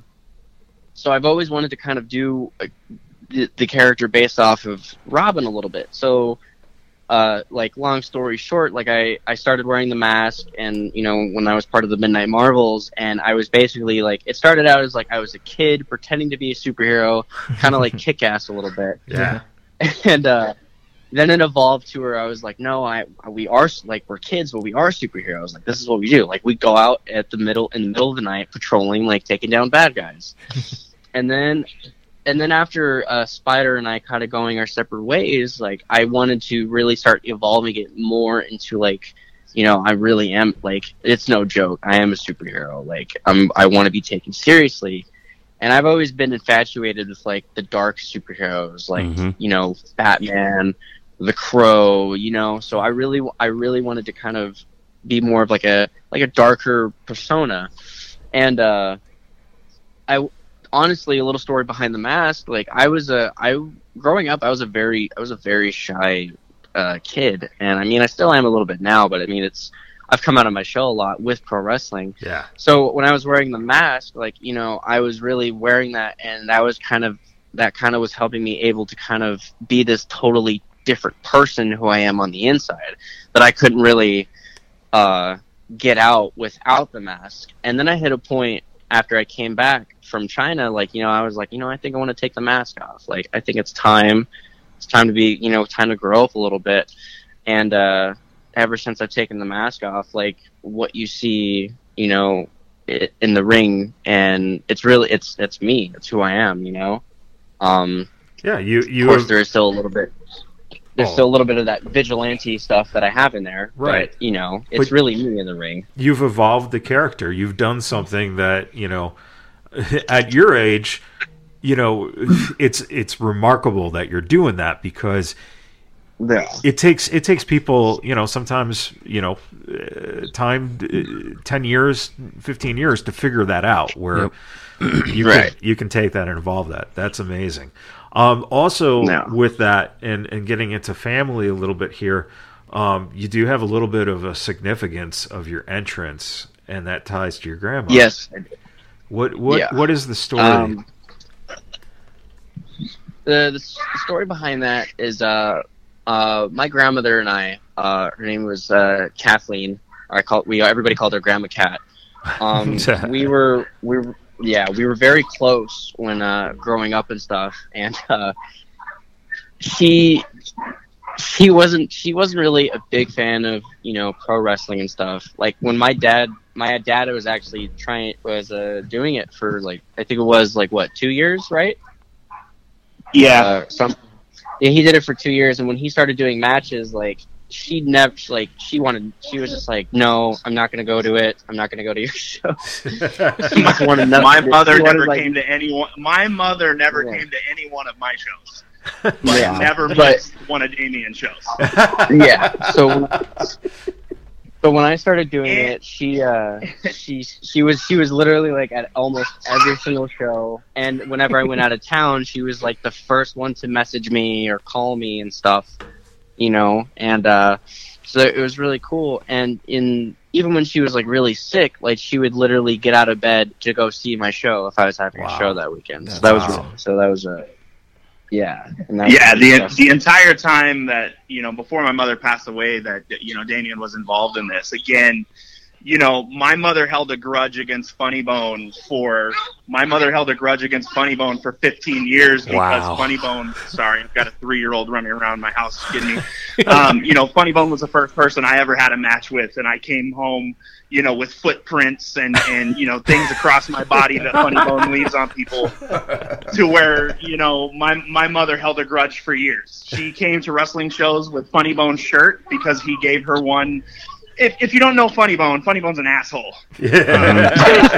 so I've always wanted to kind of do the character based off of Robin a little bit. So like long story short, like I started wearing the mask, and you know, when I was part of the Midnight Marvels, and I was basically like, it started out as like I was a kid pretending to be a superhero, kind of like Kick-Ass a little bit. Yeah. And then it evolved to where I was like, no, we are like, we're kids, but we are superheroes. Like, this is what we do. Like, we go out in the middle of the night patrolling, like taking down bad guys. And then after Spider and I kind of going our separate ways, like I wanted to really start evolving it more into like, you know, I really am like, it's no joke. I am a superhero. Like I want to be taken seriously. And I've always been infatuated with like the dark superheroes, like, you know, Batman, the Crow, you know, so I really wanted to kind of be more of like a darker persona. And honestly, a little story behind the mask. Like growing up, I was a very shy kid, and I mean, I still am a little bit now. But I mean, I've come out of my shell a lot with pro wrestling. Yeah. So when I was wearing the mask, like, you know, I was really wearing that, and that kind of was helping me able to kind of be this totally different person who I am on the inside that I couldn't really get out without the mask. And then I hit a point after I came back from China, like, you know, I was like, you know, I think I want to take the mask off. Like, I think it's time to be, you know, time to grow up a little bit. And ever since I've taken the mask off, like, what you see, you know, in the ring, and it's really, it's me, it's who I am, you know. Yeah, you of course, there's still a little bit of that vigilante stuff that I have in there, right? But, you know, it's really me in the ring. You've evolved the character. You've done something that, you know, at your age, you know, it's remarkable that you're doing that, because it takes people, you know, sometimes, you know, time, 10 years, 15 years to figure that out, where you can take that and evolve that. That's amazing. Also, with that and getting into family a little bit here, you do have a little bit of a significance of your entrance, and that ties to your grandma. Yes. What is the story? The story behind that is my grandmother and I. Her name was Kathleen. Everybody called her Grandma Cat. We were very close when growing up and stuff, and she wasn't really a big fan of, you know, pro wrestling and stuff. Like, when my dad was actually doing it for, like, I think it was like 2 years, right? Yeah. He did it for 2 years, and when he started doing matches, like, she was just like, no, I'm not going to go to it. I'm not going to go to your show. My mother never came to any one of my shows. But never missed one of Damien's shows. Yeah. So when I started doing it, she was literally like at almost every single show, and whenever I went out of town, she was like the first one to message me or call me and stuff, you know. And so it was really cool. And even when she was like really sick, like, she would literally get out of bed to go see my show if I was having a show that weekend. So that was Yeah. And The entire time that, before my mother passed away, that, Damien was involved in this. Again, my mother held a grudge against Funny Bone for 15 years because Funny Bone, sorry, I've got a 3-year-old running around my house getting me. Funny Bone was the first person I ever had a match with, and I came home, with footprints and things across my body that Funny Bone leaves on people, to where, my mother held a grudge for years. She came to wrestling shows with Funny Bone's shirt because he gave her one. If you don't know Funny Bone's an asshole. Yeah.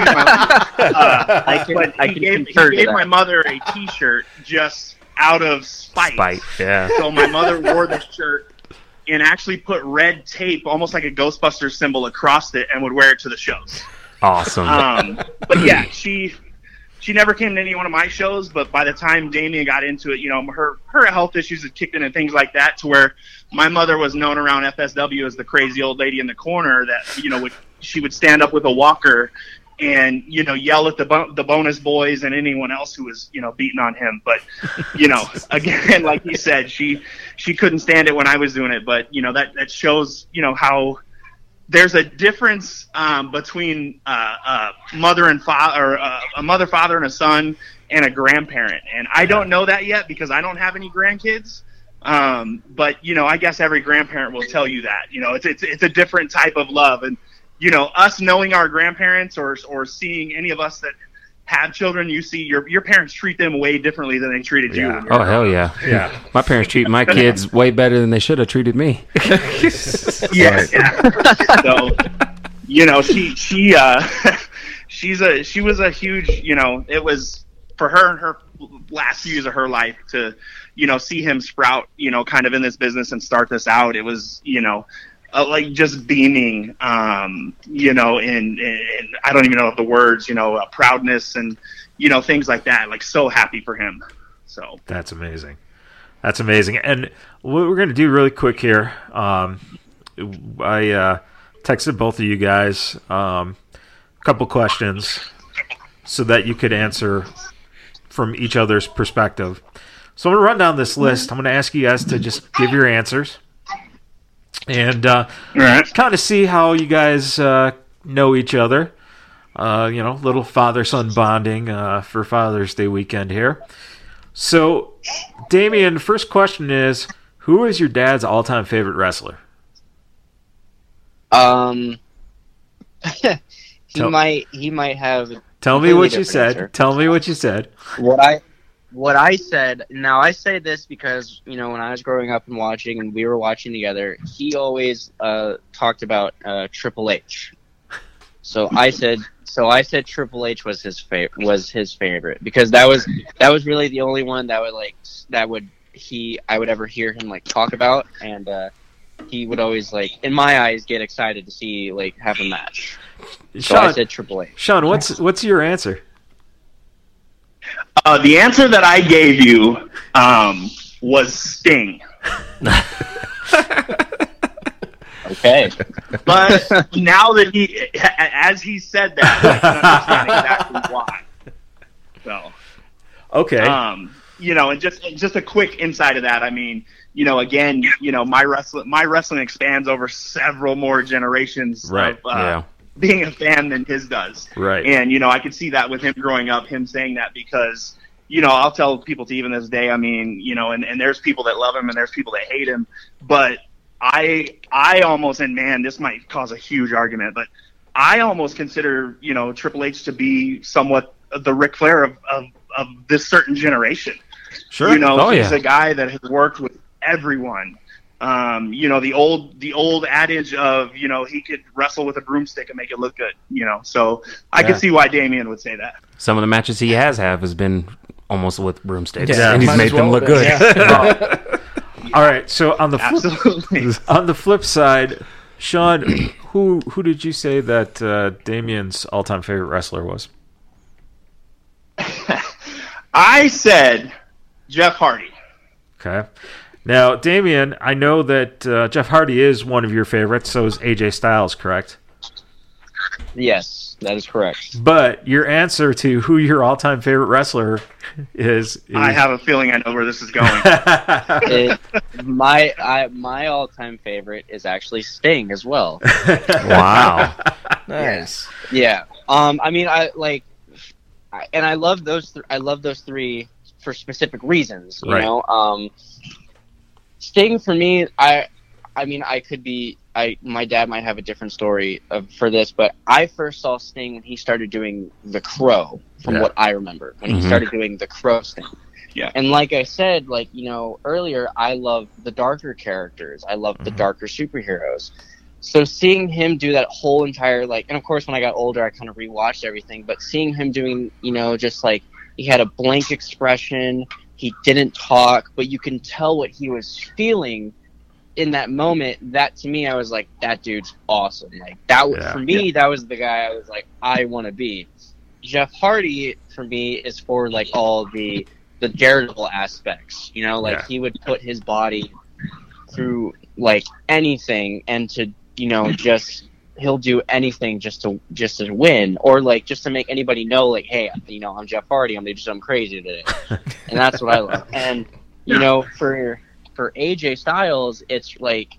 He gave my mother a T-shirt just out of spite. Yeah. So my mother wore the shirt and actually put red tape, almost like a Ghostbusters symbol, across it, and would wear it to the shows. Awesome. But yeah, she never came to any one of my shows, but by the time Damien got into it, her health issues had kicked in and things like that, to where my mother was known around FSW as the crazy old lady in the corner that, she would stand up with a walker and, yell at the bonus boys and anyone else who was, beating on him. But, again, like you said, she couldn't stand it when I was doing it. But, that shows, how there's a difference between mother and father, or a mother, father, and a son, and a grandparent. And I don't know that yet because I don't have any grandkids. But I guess every grandparent will tell you that. It's a different type of love, and us knowing our grandparents or seeing any of us that have children, you see your parents treat them way differently than they treated you. Oh, hell yeah. Yeah. My parents treat my kids way better than they should have treated me. Yeah. So, she was a huge, it was for her in her last few years of her life to, see him sprout, kind of in this business and start this out. It was, like just beaming, and I don't even know the words, proudness and, things like that, like so happy for him. So that's amazing. That's amazing. And what we're going to do really quick here, I texted both of you guys a couple questions so that you could answer from each other's perspective. So I'm going to run down this list. I'm going to ask you guys to just give your answers and kind of see how you guys know each other. Little father-son bonding for Father's Day weekend here. So, Damien, first question is, who is your dad's all-time favorite wrestler? He might have. Tell me what you said. Answer. Tell me what you said. What I said. Now I say this because when I was growing up and watching, and we were watching together, he always talked about Triple H. So I said Triple H was his favorite because that was really the only one that I would ever hear him talk about, and he would always in my eyes get excited to see have a match. So Sean, I said Triple H. Sean, what's your answer? The answer that I gave you was Sting. Okay. But now that as he said that, I can understand exactly why. So. Okay. And just a quick insight of that. I mean, again, my wrestling expands over several more generations of being a fan than his does. Right. And, I could see that with him growing up, him saying that because, I'll tell people to even this day, I mean, and there's people that love him and there's people that hate him, but I almost, and man, this might cause a huge argument, but I almost consider, Triple H to be somewhat the Ric Flair of this certain generation. Sure. He's a guy that has worked with everyone. The old adage of, he could wrestle with a broomstick and make it look good, so I could see why Damien would say that. Some of the matches he has been almost with broomsticks, and he's made them look good. Yeah. All right, so on the flip side, Sean, who did you say that Damien's all-time favorite wrestler was? I said Jeff Hardy. Okay. Now, Damien, I know that Jeff Hardy is one of your favorites, so is AJ Styles, correct? Yes. that is correct. But your answer to who your all-time favorite wrestler is I have a feeling I know where this is going. My all-time favorite is actually Sting as well. Wow. Nice. Yeah. I mean, I love those. I love those three for specific reasons. You Right. know, Sting for me. I mean, my dad might have a different story for this, but I first saw Sting when he started doing The Crow, from Yeah. what I remember, when he started doing The Crow Sting. Yeah. And like I said, like, you know, earlier, I love the darker characters. I love the darker superheroes. So seeing him do that whole entire, like, and of course when I got older, I kind of rewatched everything, but seeing him doing, you know, just like, he had a blank expression, he didn't talk, but you can tell what he was feeling in that moment. That to me, I was like, that dude's awesome. Like that for me, that was the guy I was like, I want to be. Jeff Hardy for me is for like all the Daredevil aspects, you know, like he would put his body through like anything, and to, you know, just he'll do anything just to win, or like just to make anybody know, like, hey, you know, I'm Jeff Hardy, I'm gonna do something crazy today. And that's what I love. And you know, for AJ Styles, it's like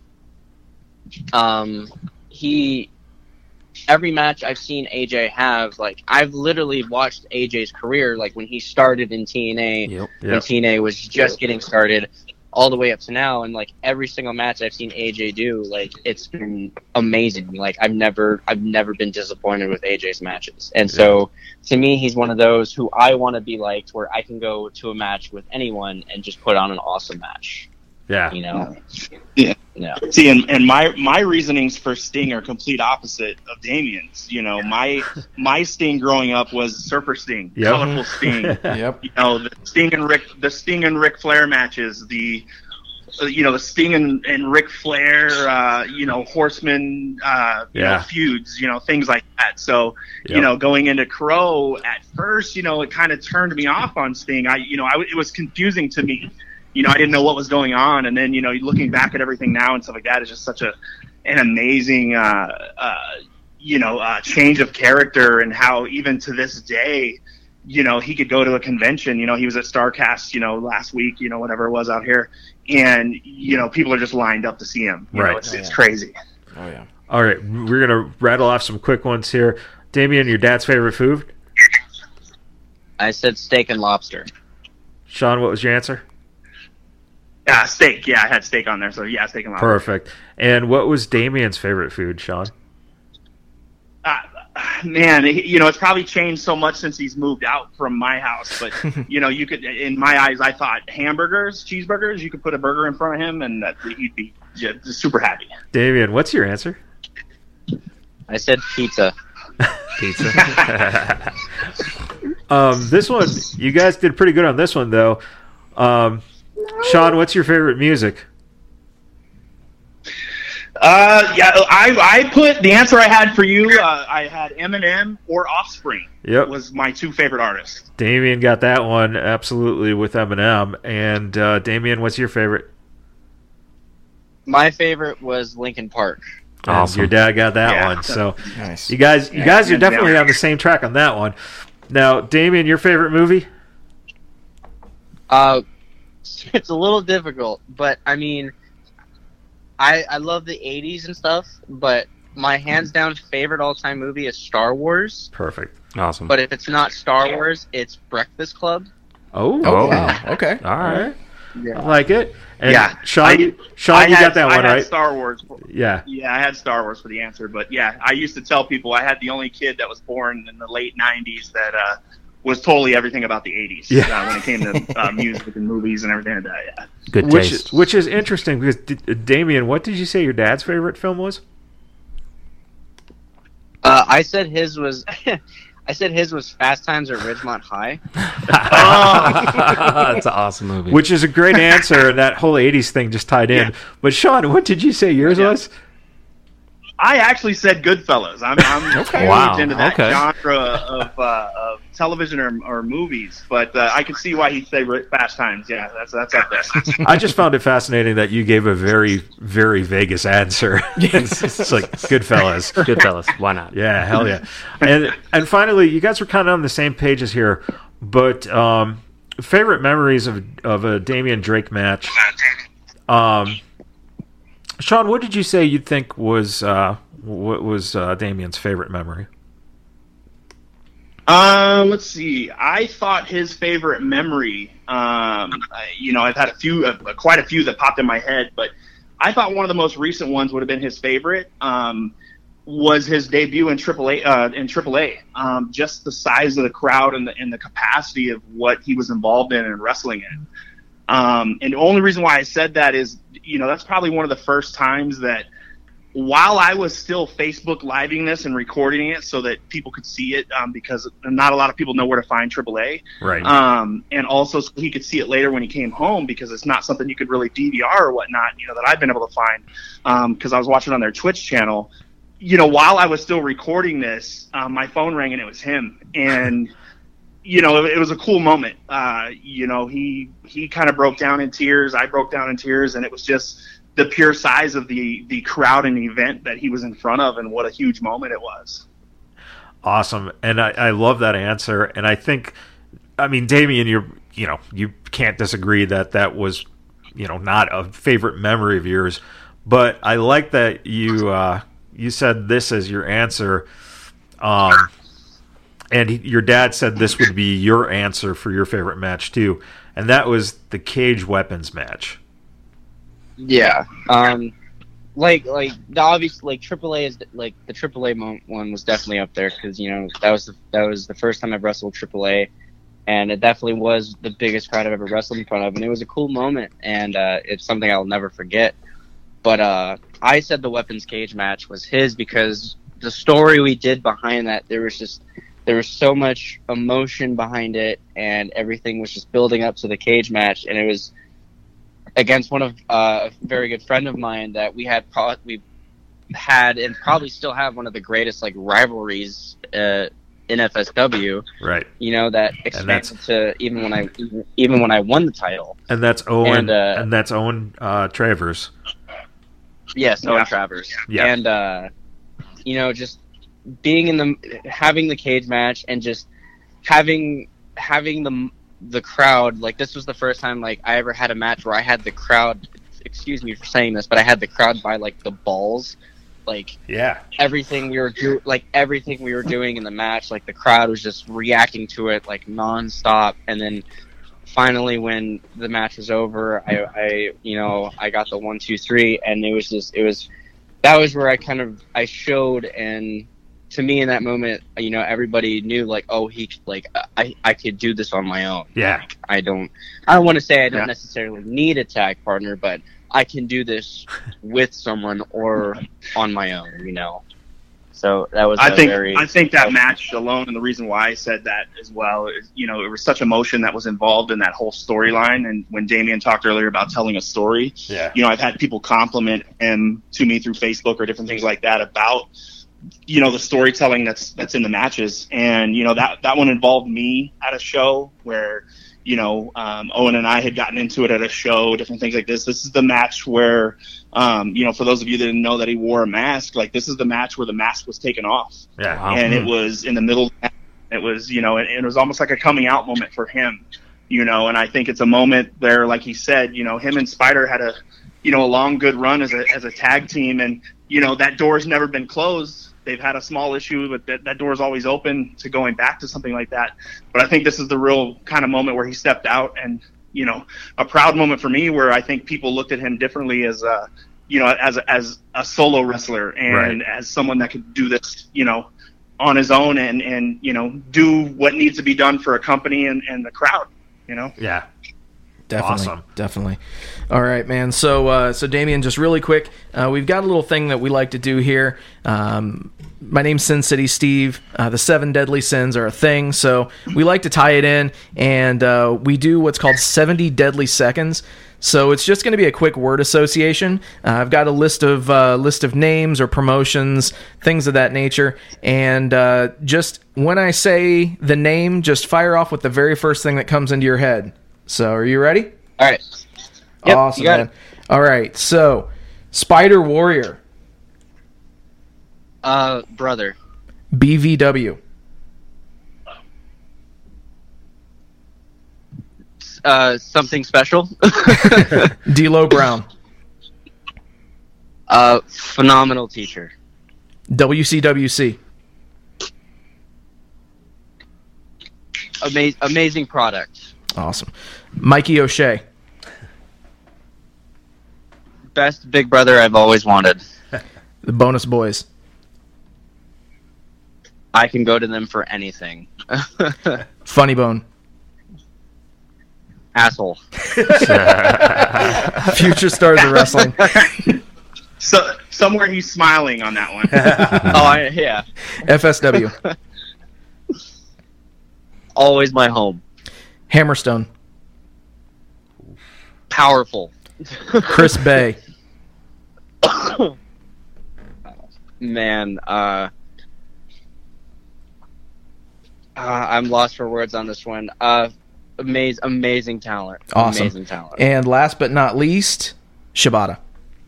every match I've seen AJ have, like, I've literally watched AJ's career, like when he started in TNA, when TNA was just getting started, all the way up to now, and like every single match I've seen AJ do, like, it's been amazing. Like I've never been disappointed with AJ's matches. And so to me, he's one of those who I want to be like, where I can go to a match with anyone and just put on an awesome match. Yeah. You know? Yeah. Yeah. See, and my reasonings for Sting are complete opposite of Damien's. You know, my Sting growing up was Surfer Sting, colorful Sting. Yep. You know, the Sting and Ric Flair matches, the Sting and Ric Flair, you know, Horseman, you know, feuds, you know, things like that. So, you know, going into Crow at first, you know, it kind of turned me off on Sting. It was confusing to me. You know, I didn't know what was going on, and then, you know, looking back at everything now and stuff like that is just such an amazing, change of character, and how even to this day, you know, he could go to a convention. You know, he was at StarCast, you know, last week, you know, whatever it was out here, and, you know, people are just lined up to see him. You know, it's crazy. Oh yeah. All right, we're gonna rattle off some quick ones here. Damien, your dad's favorite food? I said steak and lobster. Sean, what was your answer? Steak. Yeah, I had steak on there, so yeah, steak and lobster. Perfect. And what was Damien's favorite food, Sean? Man, you know, it's probably changed so much since he's moved out from my house. But, you know, you could, in my eyes, I thought cheeseburgers, you could put a burger in front of him and he'd be just super happy. Damien, what's your answer? I said pizza. Pizza. This one, you guys did pretty good on this one, though. Sean, what's your favorite music? I put the answer I had for you. I had Eminem or Offspring. Yep, was my two favorite artists. Damien got that one absolutely with Eminem. And Damien, what's your favorite? My favorite was Linkin Park. Awesome. Your dad got that one. So nice. You guys are definitely on the same track on that one. Now, Damien, your favorite movie? It's a little difficult, but I mean, I love the 80s and stuff, but my hands down favorite all-time movie is Star Wars. Perfect. Awesome. But if it's not Star Wars, it's Breakfast Club. Oh wow. Okay. All right. Yeah. I like it. And Yeah. Sean, you got that one, I had right? Star Wars. Yeah. Yeah, I had Star Wars for the answer, but yeah, I used to tell people I had the only kid that was born in the late 90s that was totally everything about the 80s when it came to music and movies and everything like that. Yeah. Good taste. Which is interesting because, Damien, what did you say your dad's favorite film was? I said his was Fast Times at Ridgemont High. That's an awesome movie. Which is a great answer. That whole 80s thing just tied in. Yeah. But Sean, what did you say yours was? I actually said Goodfellas. I'm Okay. Wow. huge into that Okay. genre of television or movies, but I can see why he'd say Fast Times. Yeah, that's up there. I just found it fascinating that you gave a very, very Vegas answer. It's like Goodfellas. Goodfellas. Why not? Yeah, hell yeah. And finally, you guys were kind of on the same pages here, but favorite memories of a Damian Drake match. Sean, what did you say you'd think was what was Damian's favorite memory? Let's see. I thought his favorite memory. I've had quite a few that popped in my head, but I thought one of the most recent ones would have been his favorite. Was his debut in AAA. Just the size of the crowd and the capacity of what he was involved in and wrestling in. And the only reason why I said that is, that's probably one of the first times that while I was still Facebook living this and recording it so that people could see it, because not a lot of people know where to find AAA. Right. And also so he could see it later when he came home, because it's not something you could really DVR or whatnot, that I've been able to find, because I was watching on their Twitch channel. While I was still recording this, my phone rang and it was him. And it was a cool moment. He kind of broke down in tears. I broke down in tears, and it was just the pure size of the crowd and the event that he was in front of, and what a huge moment it was. Awesome. And I love that answer. And I think, Damian, you can't disagree that was, not a favorite memory of yours, but I like that you said this as your answer. And your dad said this would be your answer for your favorite match too, and that was the Cage Weapons match. Yeah. Like the obvious, like AAA is like the AAA one was definitely up there, because that was the first time I've wrestled AAA, and it definitely was the biggest crowd I've ever wrestled in front of, and it was a cool moment, and it's something I'll never forget. But I said the Weapons Cage match was his, because the story we did behind that, there was so much emotion behind it, and everything was just building up to the cage match, and it was against one of a very good friend of mine that we had and probably still have one of the greatest rivalries in FSW. Right. That expanded to even when I won the title. And that's Owen. And that's Owen Travers. Yes, Owen Travers. Yeah. And just being having the cage match, and just having the crowd, this was the first time I ever had a match where I had the crowd, excuse me for saying this, but I had the crowd by the balls. Everything we were doing in the match, the crowd was just reacting to it nonstop. And then finally, when the match was over, I got the 1, 2, 3, and that was where I showed, and to me in that moment, everybody knew I could do this on my own. Yeah. I don't want to say I don't necessarily need a tag partner, but I can do this with someone or on my own, So that was I think that match alone, and the reason why I said that as well is, it was such emotion that was involved in that whole storyline. And when Damian talked earlier about telling a story, I've had people compliment him to me through Facebook or different things like that about, the storytelling that's in the matches. And, that one involved me at a show where, Owen and I had gotten into it at a show, different things like this. This is the match where, for those of you that didn't know that he wore a mask, this is the match where the mask was taken off. Yeah. Wow. And it was in the middle. It was, and it was almost like a coming out moment for him, and I think it's a moment there, like he said, him and Spider had a long, good run as a tag team. And, that door's never been closed. They've had a small issue, but that door is always open to going back to something like that. But I think this is the real kind of moment where he stepped out, and, a proud moment for me, where I think people looked at him differently as as a solo wrestler, and as someone that could do this, on his own, and do what needs to be done for a company and the crowd, Yeah. Awesome. Definitely. All right, man. So Damien, just really quick, we've got a little thing that we like to do here. My name's Sin City Steve. The 7 deadly sins are a thing, so we like to tie it in, and we do what's called 70 deadly seconds. So it's just going to be a quick word association. I've got a list of names or promotions, things of that nature, and just when I say the name, just fire off with the very first thing that comes into your head. So, are you ready? All right. Yep, awesome, you got man. it. All right. So, Spider Warrior. Brother. BVW. Something special. D'Lo Brown. Phenomenal teacher. WCWC. Amazing product. Awesome. Mikey O'Shea. Best big brother I've always wanted. The Bonus Boys. I can go to them for anything. Funny Bone. Asshole. Future stars of wrestling. So somewhere he's smiling on that one. Yeah. FSW. Always my home. Hammerstone. Powerful. Chris Bay. Man, I'm lost for words on this one. Amazing talent. Awesome. Amazing talent. And last but not least, Shibata.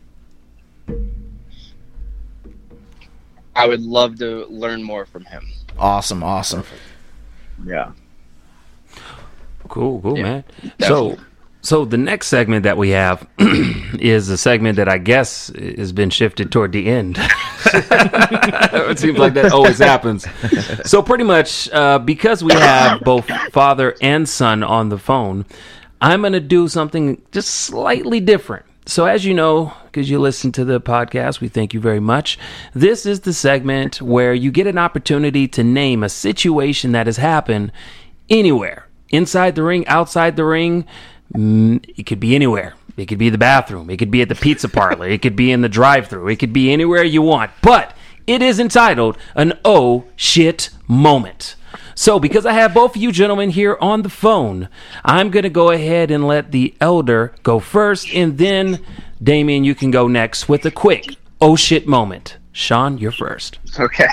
I would love to learn more from him. Awesome. Yeah. Cool, Yeah, man. definitely. So the next segment that we have is a segment that I guess has been shifted toward the end. It seems like that always happens. So pretty much, because we have both father and son on the phone, I'm going to do something just slightly different. So as you know, because you listen to the podcast, we thank you very much. This is the segment where you get an opportunity to name a situation that has happened anywhere. Inside the ring, outside the ring, it could be anywhere. It could be the bathroom. It could be at the pizza parlor. It could be in the drive-thru. It could be anywhere you want. But it is entitled an oh shit moment. So because I have both of you gentlemen here on the phone, I'm going to go ahead and let the elder go first, and then Damien, you can go next with a quick oh shit moment. Sean, you're first. Okay.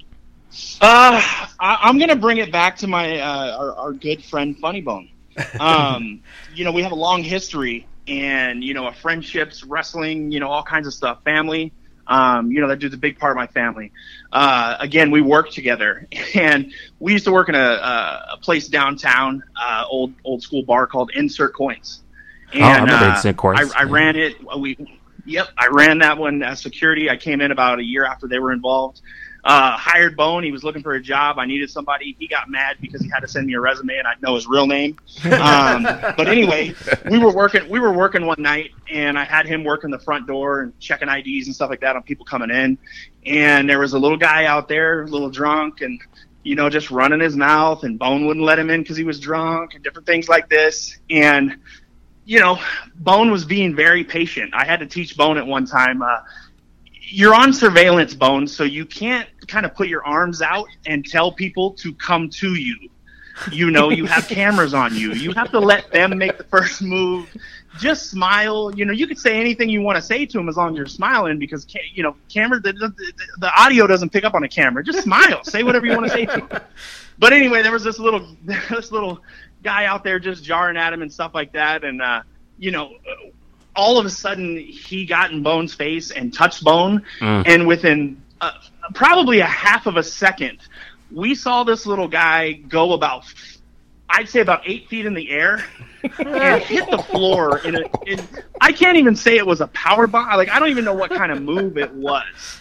I'm gonna bring it back to my our good friend Funny Bone. We have a long history, and friendships, wrestling, all kinds of stuff, family. That dude's a big part of my family. Again, we work together, and we used to work in a place downtown, old school bar called Insert Coins. And I remember Insert Coins. I ran it. I ran that one as security. I came in about a year after they were involved. Hired Bone. He was looking for a job. I needed somebody. He got mad because he had to send me a resume and I'd know his real name. But anyway, we were working one night, and I had him working the front door and checking IDs and stuff like that on people coming in. And there was a little guy out there, a little drunk, and just running his mouth, and Bone wouldn't let him in because he was drunk and different things like this. And Bone was being very patient. I had to teach Bone at one time, you're on surveillance, Bone, so you can't kind of put your arms out and tell people to come to you. You have cameras on you. You have to let them make the first move. Just smile. You could say anything you want to say to them as long as you're smiling, because camera the audio doesn't pick up on a camera. Just smile. Say whatever you want to say to them. But anyway, there was this little guy out there just jarring at him and stuff like that, and all of a sudden he got in Bone's face and touched Bone, and within probably a half of a second, we saw this little guy go about 8 feet in the air and hit the floor I can't even say it was a power bomb. Like, I don't even know what kind of move it was.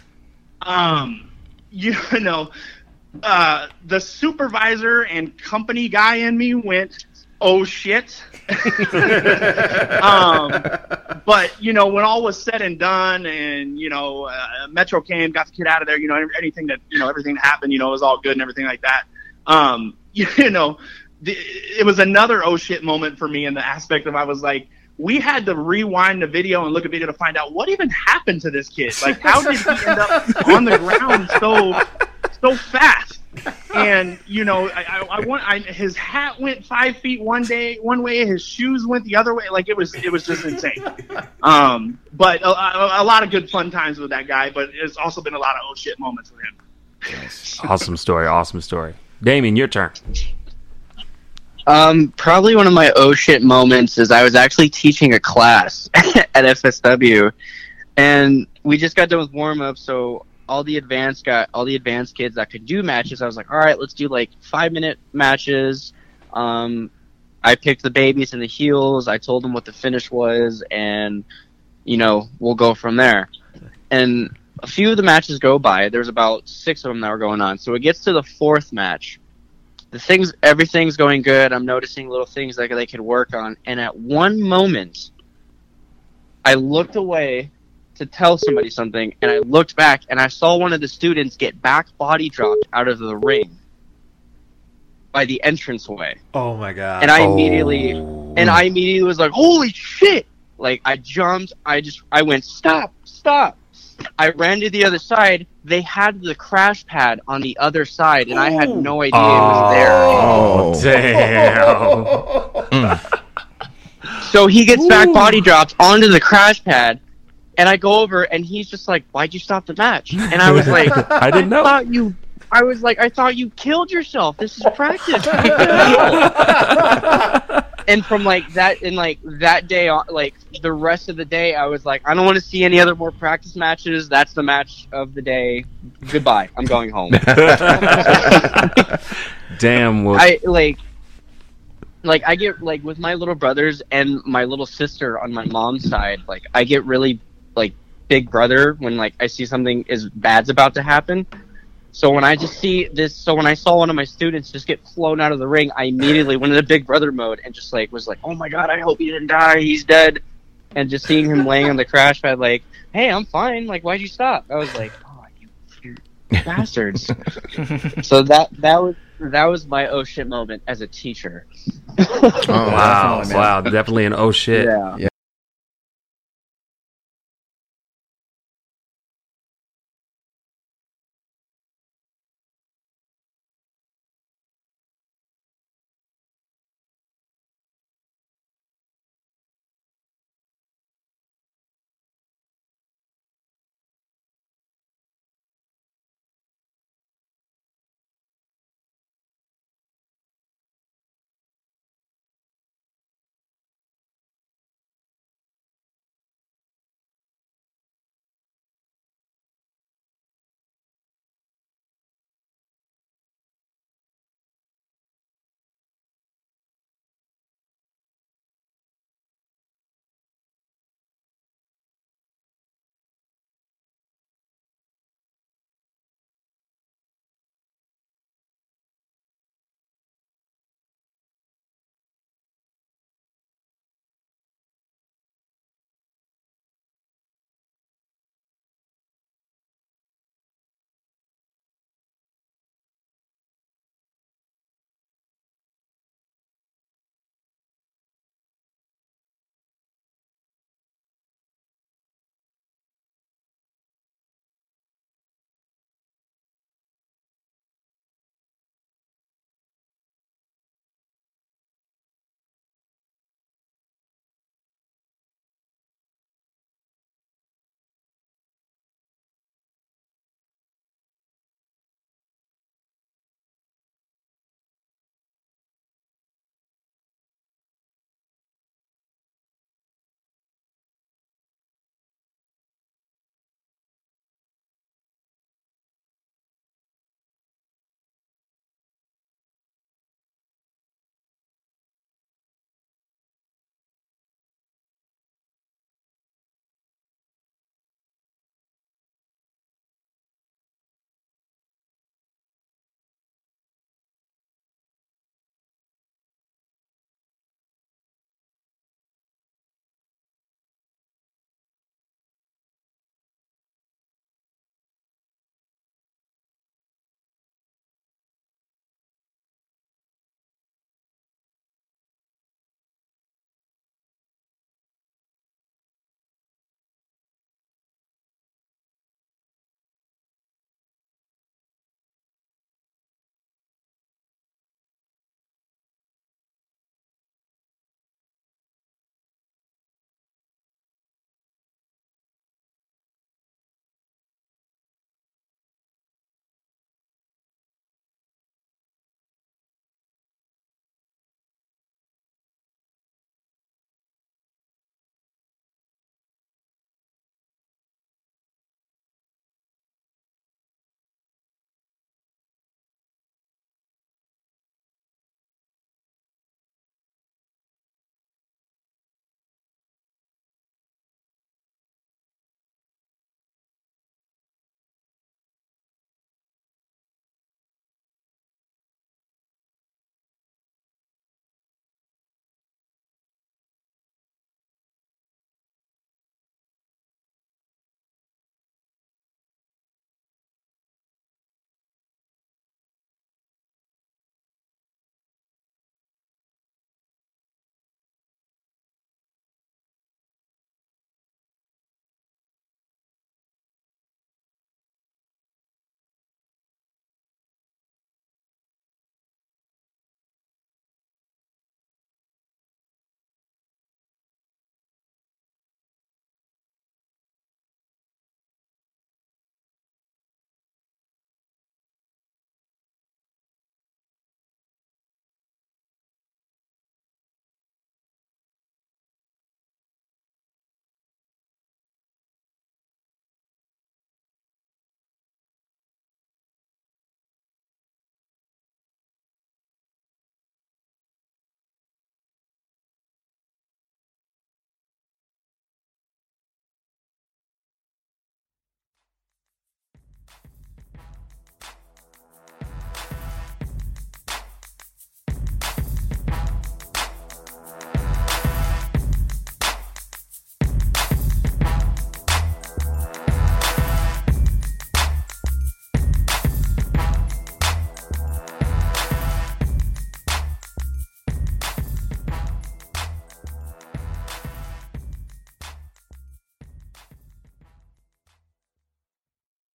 The supervisor and company guy in me went, oh shit. But when all was said and done, and Metro came, got the kid out of there, everything that happened, it was all good and everything like that. it was another oh shit moment for me in the aspect of I was like, we had to rewind the video and look at video to find out what even happened to this kid. Like, how did he end up on the ground so fast? And his hat went 5 feet one way, his shoes went the other way. Like, it was just insane. But a lot of good fun times with that guy. But it's also been a lot of oh shit moments with him. Nice. Awesome story. Damien, your turn. Probably one of my oh shit moments is I was actually teaching a class at FSW, and we just got done with warm up. So all the advanced kids that could do matches, I was like, all right, let's do like 5-minute matches. I picked the babies and the heels. I told them what the finish was, and we'll go from there. And a few of the matches go by. There's about 6 of them that were going on. So it gets to the 4th match. Everything's going good. I'm noticing little things that they could work on. And at one moment, I looked away to tell somebody something, and I looked back, and I saw one of the students get back body dropped out of the ring by the entranceway. Oh my god! And I immediately was like, "Holy shit!" Like, I jumped. I went, "Stop! I ran to the other side. They had the crash pad on the other side, and I had no idea it was there. Oh, damn. So he gets back body dropped onto the crash pad, and I go over, and he's just like, "Why'd you stop the match?" And I was like, I didn't know. I thought you killed yourself. This is practice. And from that day on, like the rest of the day, I was like, I don't want to see any other more practice matches. That's the match of the day. Goodbye. I'm going home. Damn. Well, I get like with my little brothers and my little sister on my mom's side, like I get really like big brother when like I see something is bad's about to happen. So when I saw one of my students just get flown out of the ring, I immediately went into big brother mode and just like was like, "Oh my god, I hope he didn't die. He's dead." And just seeing him laying on the crash pad, like, "Hey, I'm fine. Like, why'd you stop?" I was like, "Oh, you bastards!" So that was my oh shit moment as a teacher. Wow, definitely an oh shit. Yeah.